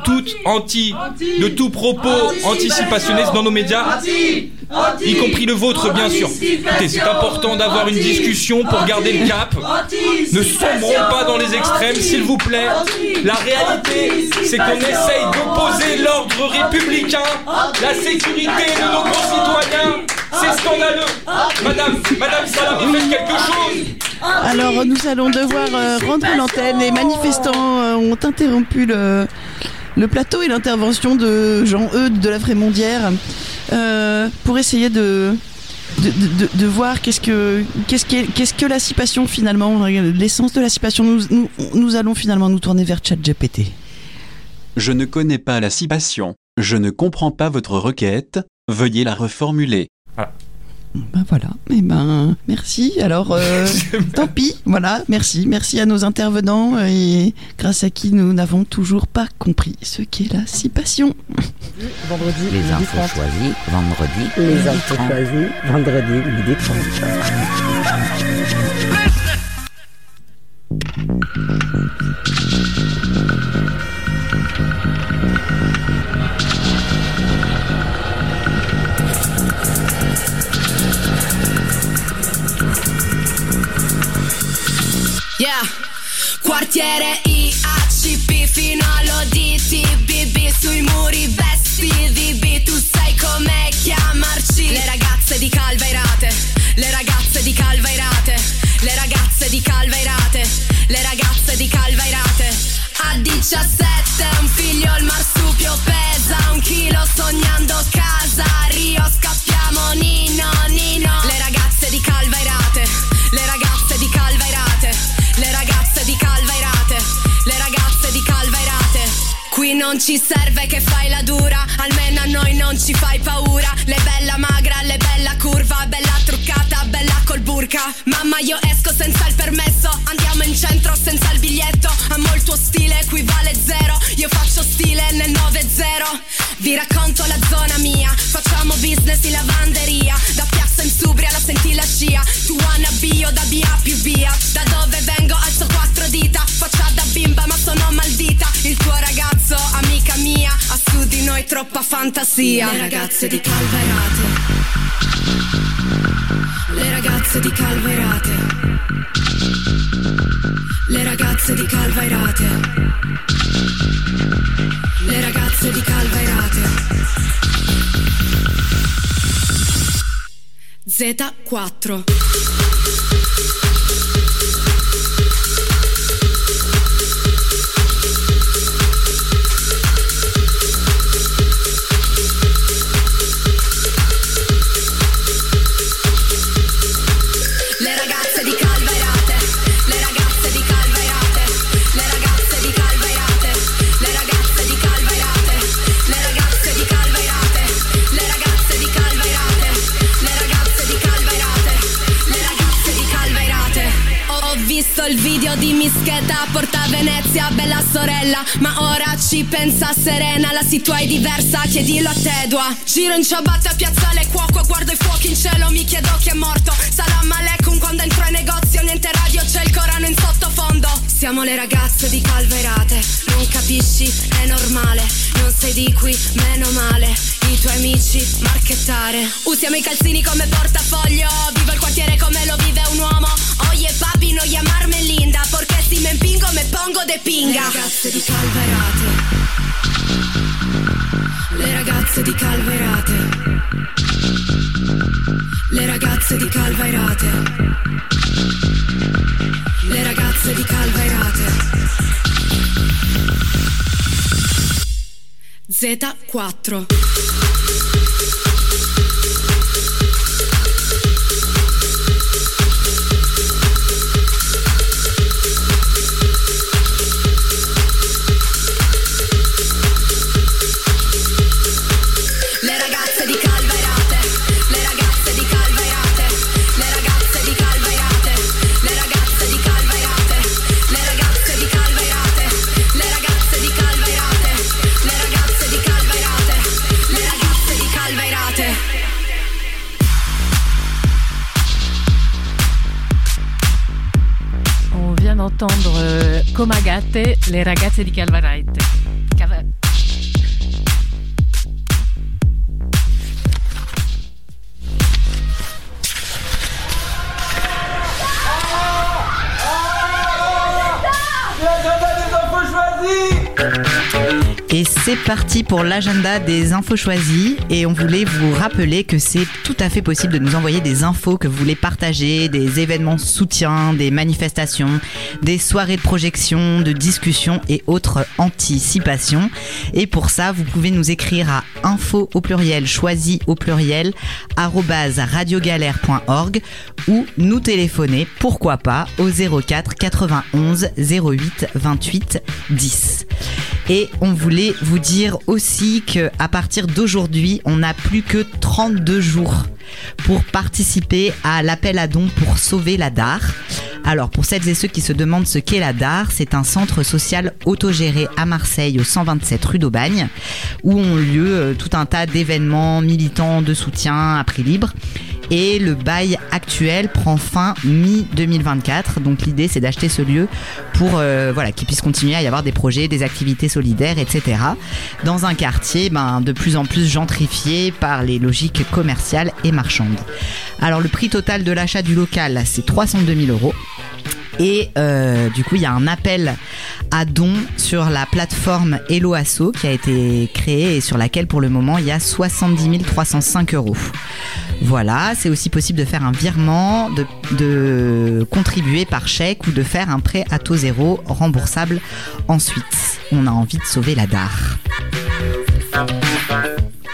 tout propos anticipationniste dans nos médias, y compris le vôtre bien sûr. Écoutez, c'est important d'avoir une discussion pour garder le cap. Ne sombrons pas dans les extrêmes, s'il vous plaît. La réalité, c'est qu'on essaye d'opposer l'ordre républicain, la sécurité de nos concitoyens. C'est scandaleux. Madame Salami, faites quelque chose. Alors, nous allons devoir rendre l'antenne. Les manifestants ont interrompu le plateau et l'intervention de Jean-E de la Frémondière pour essayer de voir qu'est-ce que la SIPation finalement, l'essence de la SIPation. Nous allons finalement nous tourner vers ChatGPT. Je ne connais pas la SIPation. Je ne comprends pas votre requête. Veuillez la reformuler. Voilà. Merci. Alors, tant pis. Voilà. Merci à nos intervenants et grâce à qui nous n'avons toujours pas compris ce qu'est la SIPation. Vendredi, les infos choisies, vendredi. Les infos choisies, vendredi, midi 30. Yeah, quartiere IACP fino all'ODTBB, sui muri vestiti B, tu sai com'è chiamarci. Le ragazze di Calvairate, le ragazze di Calvairate, le ragazze di Calvairate, le ragazze di Calvairate. A 17 un figlio, il marsupio pesa 1 chilo, sognando casa, a Rio scappiamo Nino. Le ragazze di non ci serve che fai la dura, almeno a noi non ci fai paura. Lei bella magra, lei bella curva, bella truccata, bella col burka. Mamma io esco senza il permesso, andiamo in centro senza il biglietto. Amo il tuo stile, equivale zero, io faccio stile nel 9-0. Vi racconto la zona mia, facciamo business in lavanderia. Da Piazza Insubria la senti la scia. Tu wanna bio da B a più via. Da dove vengo alzo 4 dita. Faccia da bimba ma sono maldita. Il tuo ragazzo, amica mia, ha su di noi troppa fantasia. Le ragazze di Calvairate, le ragazze di Calvairate, le ragazze di Calvairate, le ragazze di Calvairate. Z4. Le ragazze di Calvairate, le ragazze di Calvairate, le ragazze di Calvairate, le ragazze di Calvairate, le ragazze di Calvairate, le ragazze di Calvairate, le ragazze di Calvairate, le ragazze di Calvairate. Ho visto il video di Mischeta, porta a Venezia, bella sorella, ma ora ci pensa Serena, la situa è diversa, chiedilo a Tedua. Giro in ciabatte a Piazzale Cuoco, guardo i fuochi in cielo, mi chiedo chi è morto. Salam aleikum quando entro ai negozi, niente radio, c'è il Corano in sottofondo. Siamo le ragazze di Calvairate, non capisci, è normale, non sei di qui, meno male. I tuoi amici, marchettare. Usiamo i calzini come portafoglio, vivo il quartiere come lo vive un uomo. Oye papi, no llamarme linda, porque si me empingo me pongo de pinga. Le ragazze di Calvairate, le ragazze di Calvairate, le ragazze di Calvairate, le ragazze di Calvairate. Z4. Le ragazze di Calvairate, le ragazze di Calvairate, le ragazze di Calvairate, le ragazze di Calvairate, le ragazze di Calvairate, le ragazze di Calvairate, le ragazze di Calvairate, le ragazze di Calvairate. On vient d'entendre Comagate, les ragazze di Calvairate. Et c'est parti pour l'agenda des infos choisies. Et on voulait vous rappeler que c'est tout à fait possible de nous envoyer des infos que vous voulez partager, des événements de soutien, des manifestations, des soirées de projection, de discussion et autres anticipations. Et pour ça, vous pouvez nous écrire à info au pluriel, choisi au pluriel, @radiogalère.org ou nous téléphoner, pourquoi pas, au 04 91 08 28 10. Et on voulait vous dire aussi qu'à partir d'aujourd'hui, on n'a plus que 32 jours pour participer à l'appel à dons pour sauver la DAR. Alors pour celles et ceux qui se demandent ce qu'est la DAR, c'est un centre social autogéré à Marseille au 127 rue d'Aubagne où ont lieu tout un tas d'événements militants de soutien à prix libre. Et le bail actuel prend fin mi-2024. Donc l'idée, c'est d'acheter ce lieu pour qu'il puisse continuer à y avoir des projets, des activités solidaires, etc. Dans un quartier de plus en plus gentrifié par les logiques commerciales et marchandes. Alors le prix total de l'achat du local, c'est 302 000 €. Et du coup, il y a un appel à dons sur la plateforme Hello Asso qui a été créée et sur laquelle, pour le moment, il y a 70 305 €. Voilà, c'est aussi possible de faire un virement, de contribuer par chèque ou de faire un prêt à taux zéro remboursable ensuite. On a envie de sauver la DAR.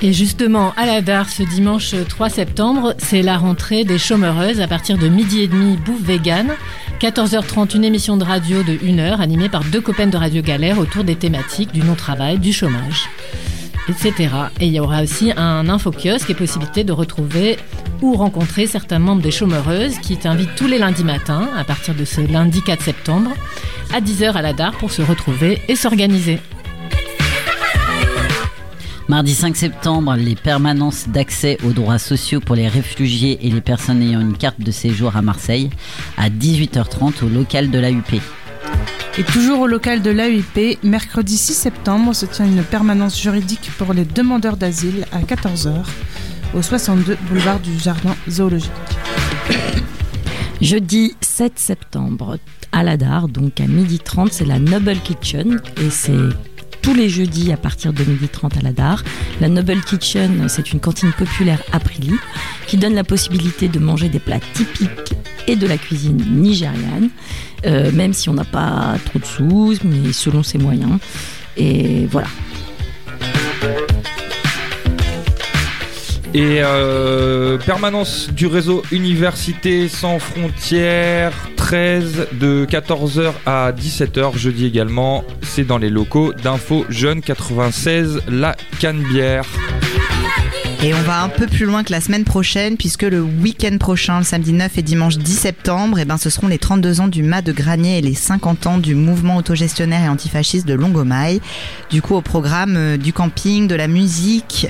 Et justement, à la DAR, ce dimanche 3 septembre, c'est la rentrée des chômeureuses à partir de 12h30, bouffe vegan. 14h30, une émission de radio de 1h animée par 2 copains de Radio Galère autour des thématiques du non-travail, du chômage, etc. Et il y aura aussi un info-kiosque et possibilité de retrouver ou rencontrer certains membres des chômeureuses qui t'invitent tous les lundis matins, à partir de ce lundi 4 septembre, à 10h à la DAR pour se retrouver et s'organiser. Mardi 5 septembre, les permanences d'accès aux droits sociaux pour les réfugiés et les personnes ayant une carte de séjour à Marseille, à 18h30 au local de l'AUP. Et toujours au local de l'AUP, mercredi 6 septembre, se tient une permanence juridique pour les demandeurs d'asile à 14h, au 62 boulevard du Jardin Zoologique. Jeudi 7 septembre, à la DAR, donc à 12h30, c'est la Noble Kitchen, et c'est tous les jeudis à partir de 12h30 à la DAR. La Noble Kitchen, c'est une cantine populaire à Prilly qui donne la possibilité de manger des plats typiques et de la cuisine nigériane, même si on n'a pas trop de sous, mais selon ses moyens. Et voilà. Et permanence du réseau Université Sans Frontières, 13 de 14h à 17h, jeudi également. C'est dans les locaux d'Info Jeune 96 La Canebière. Et on va un peu plus loin que la semaine prochaine, puisque le week-end prochain, le samedi 9 et dimanche 10 septembre, ce seront les 32 ans du MAS de Granier et les 50 ans du mouvement autogestionnaire et antifasciste de Longomaille. Du coup, au programme du camping, de la musique,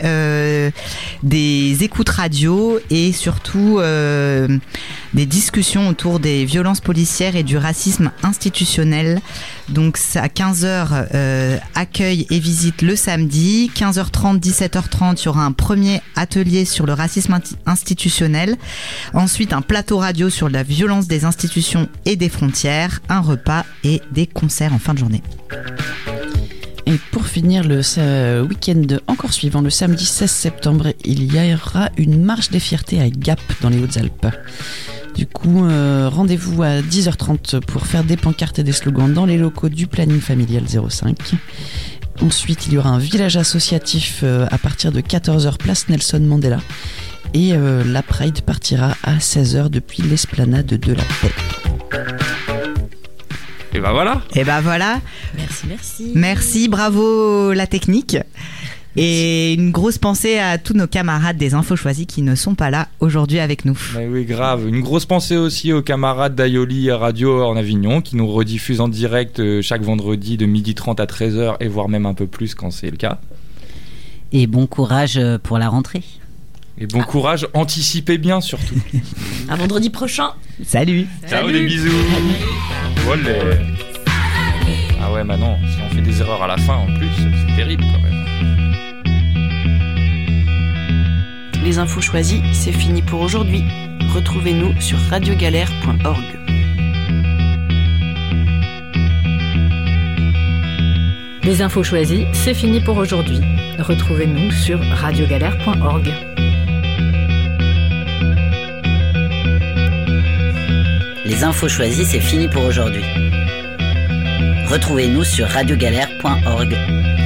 des écoutes radio et surtout des discussions autour des violences policières et du racisme institutionnel. Donc à 15h, accueil et visite le samedi. 15h30, 17h30, il y aura un premier atelier sur le racisme institutionnel. Ensuite, un plateau radio sur la violence des institutions et des frontières. Un repas et des concerts en fin de journée. Et pour finir le week-end encore suivant, le samedi 16 septembre, il y aura une marche des fiertés à Gap dans les Hautes-Alpes. Du coup, rendez-vous à 10h30 pour faire des pancartes et des slogans dans les locaux du planning familial 05. Ensuite, il y aura un village associatif à partir de 14h, place Nelson Mandela. Et la Pride partira à 16h depuis l'esplanade de la Paix. Et ben voilà. Merci. Merci, bravo la technique. Et une grosse pensée à tous nos camarades des Infos Choisies qui ne sont pas là aujourd'hui avec nous. Mais oui, grave. Une grosse pensée aussi aux camarades d'Aioli Radio en Avignon qui nous rediffusent en direct chaque vendredi de 12h30 à 13h et voire même un peu plus quand c'est le cas. Et bon courage pour la rentrée. Et bon courage, anticipez bien surtout. À vendredi prochain. Salut. Ciao, des bisous. Olé. Ah ouais, non, si on fait des erreurs à la fin en plus, c'est terrible quand même. Les infos choisies, c'est fini pour aujourd'hui. Retrouvez-nous sur radiogalère.org. Les infos choisies, c'est fini pour aujourd'hui. Retrouvez-nous sur radiogalère.org. Les infos choisies, c'est fini pour aujourd'hui. Retrouvez-nous sur radiogalère.org.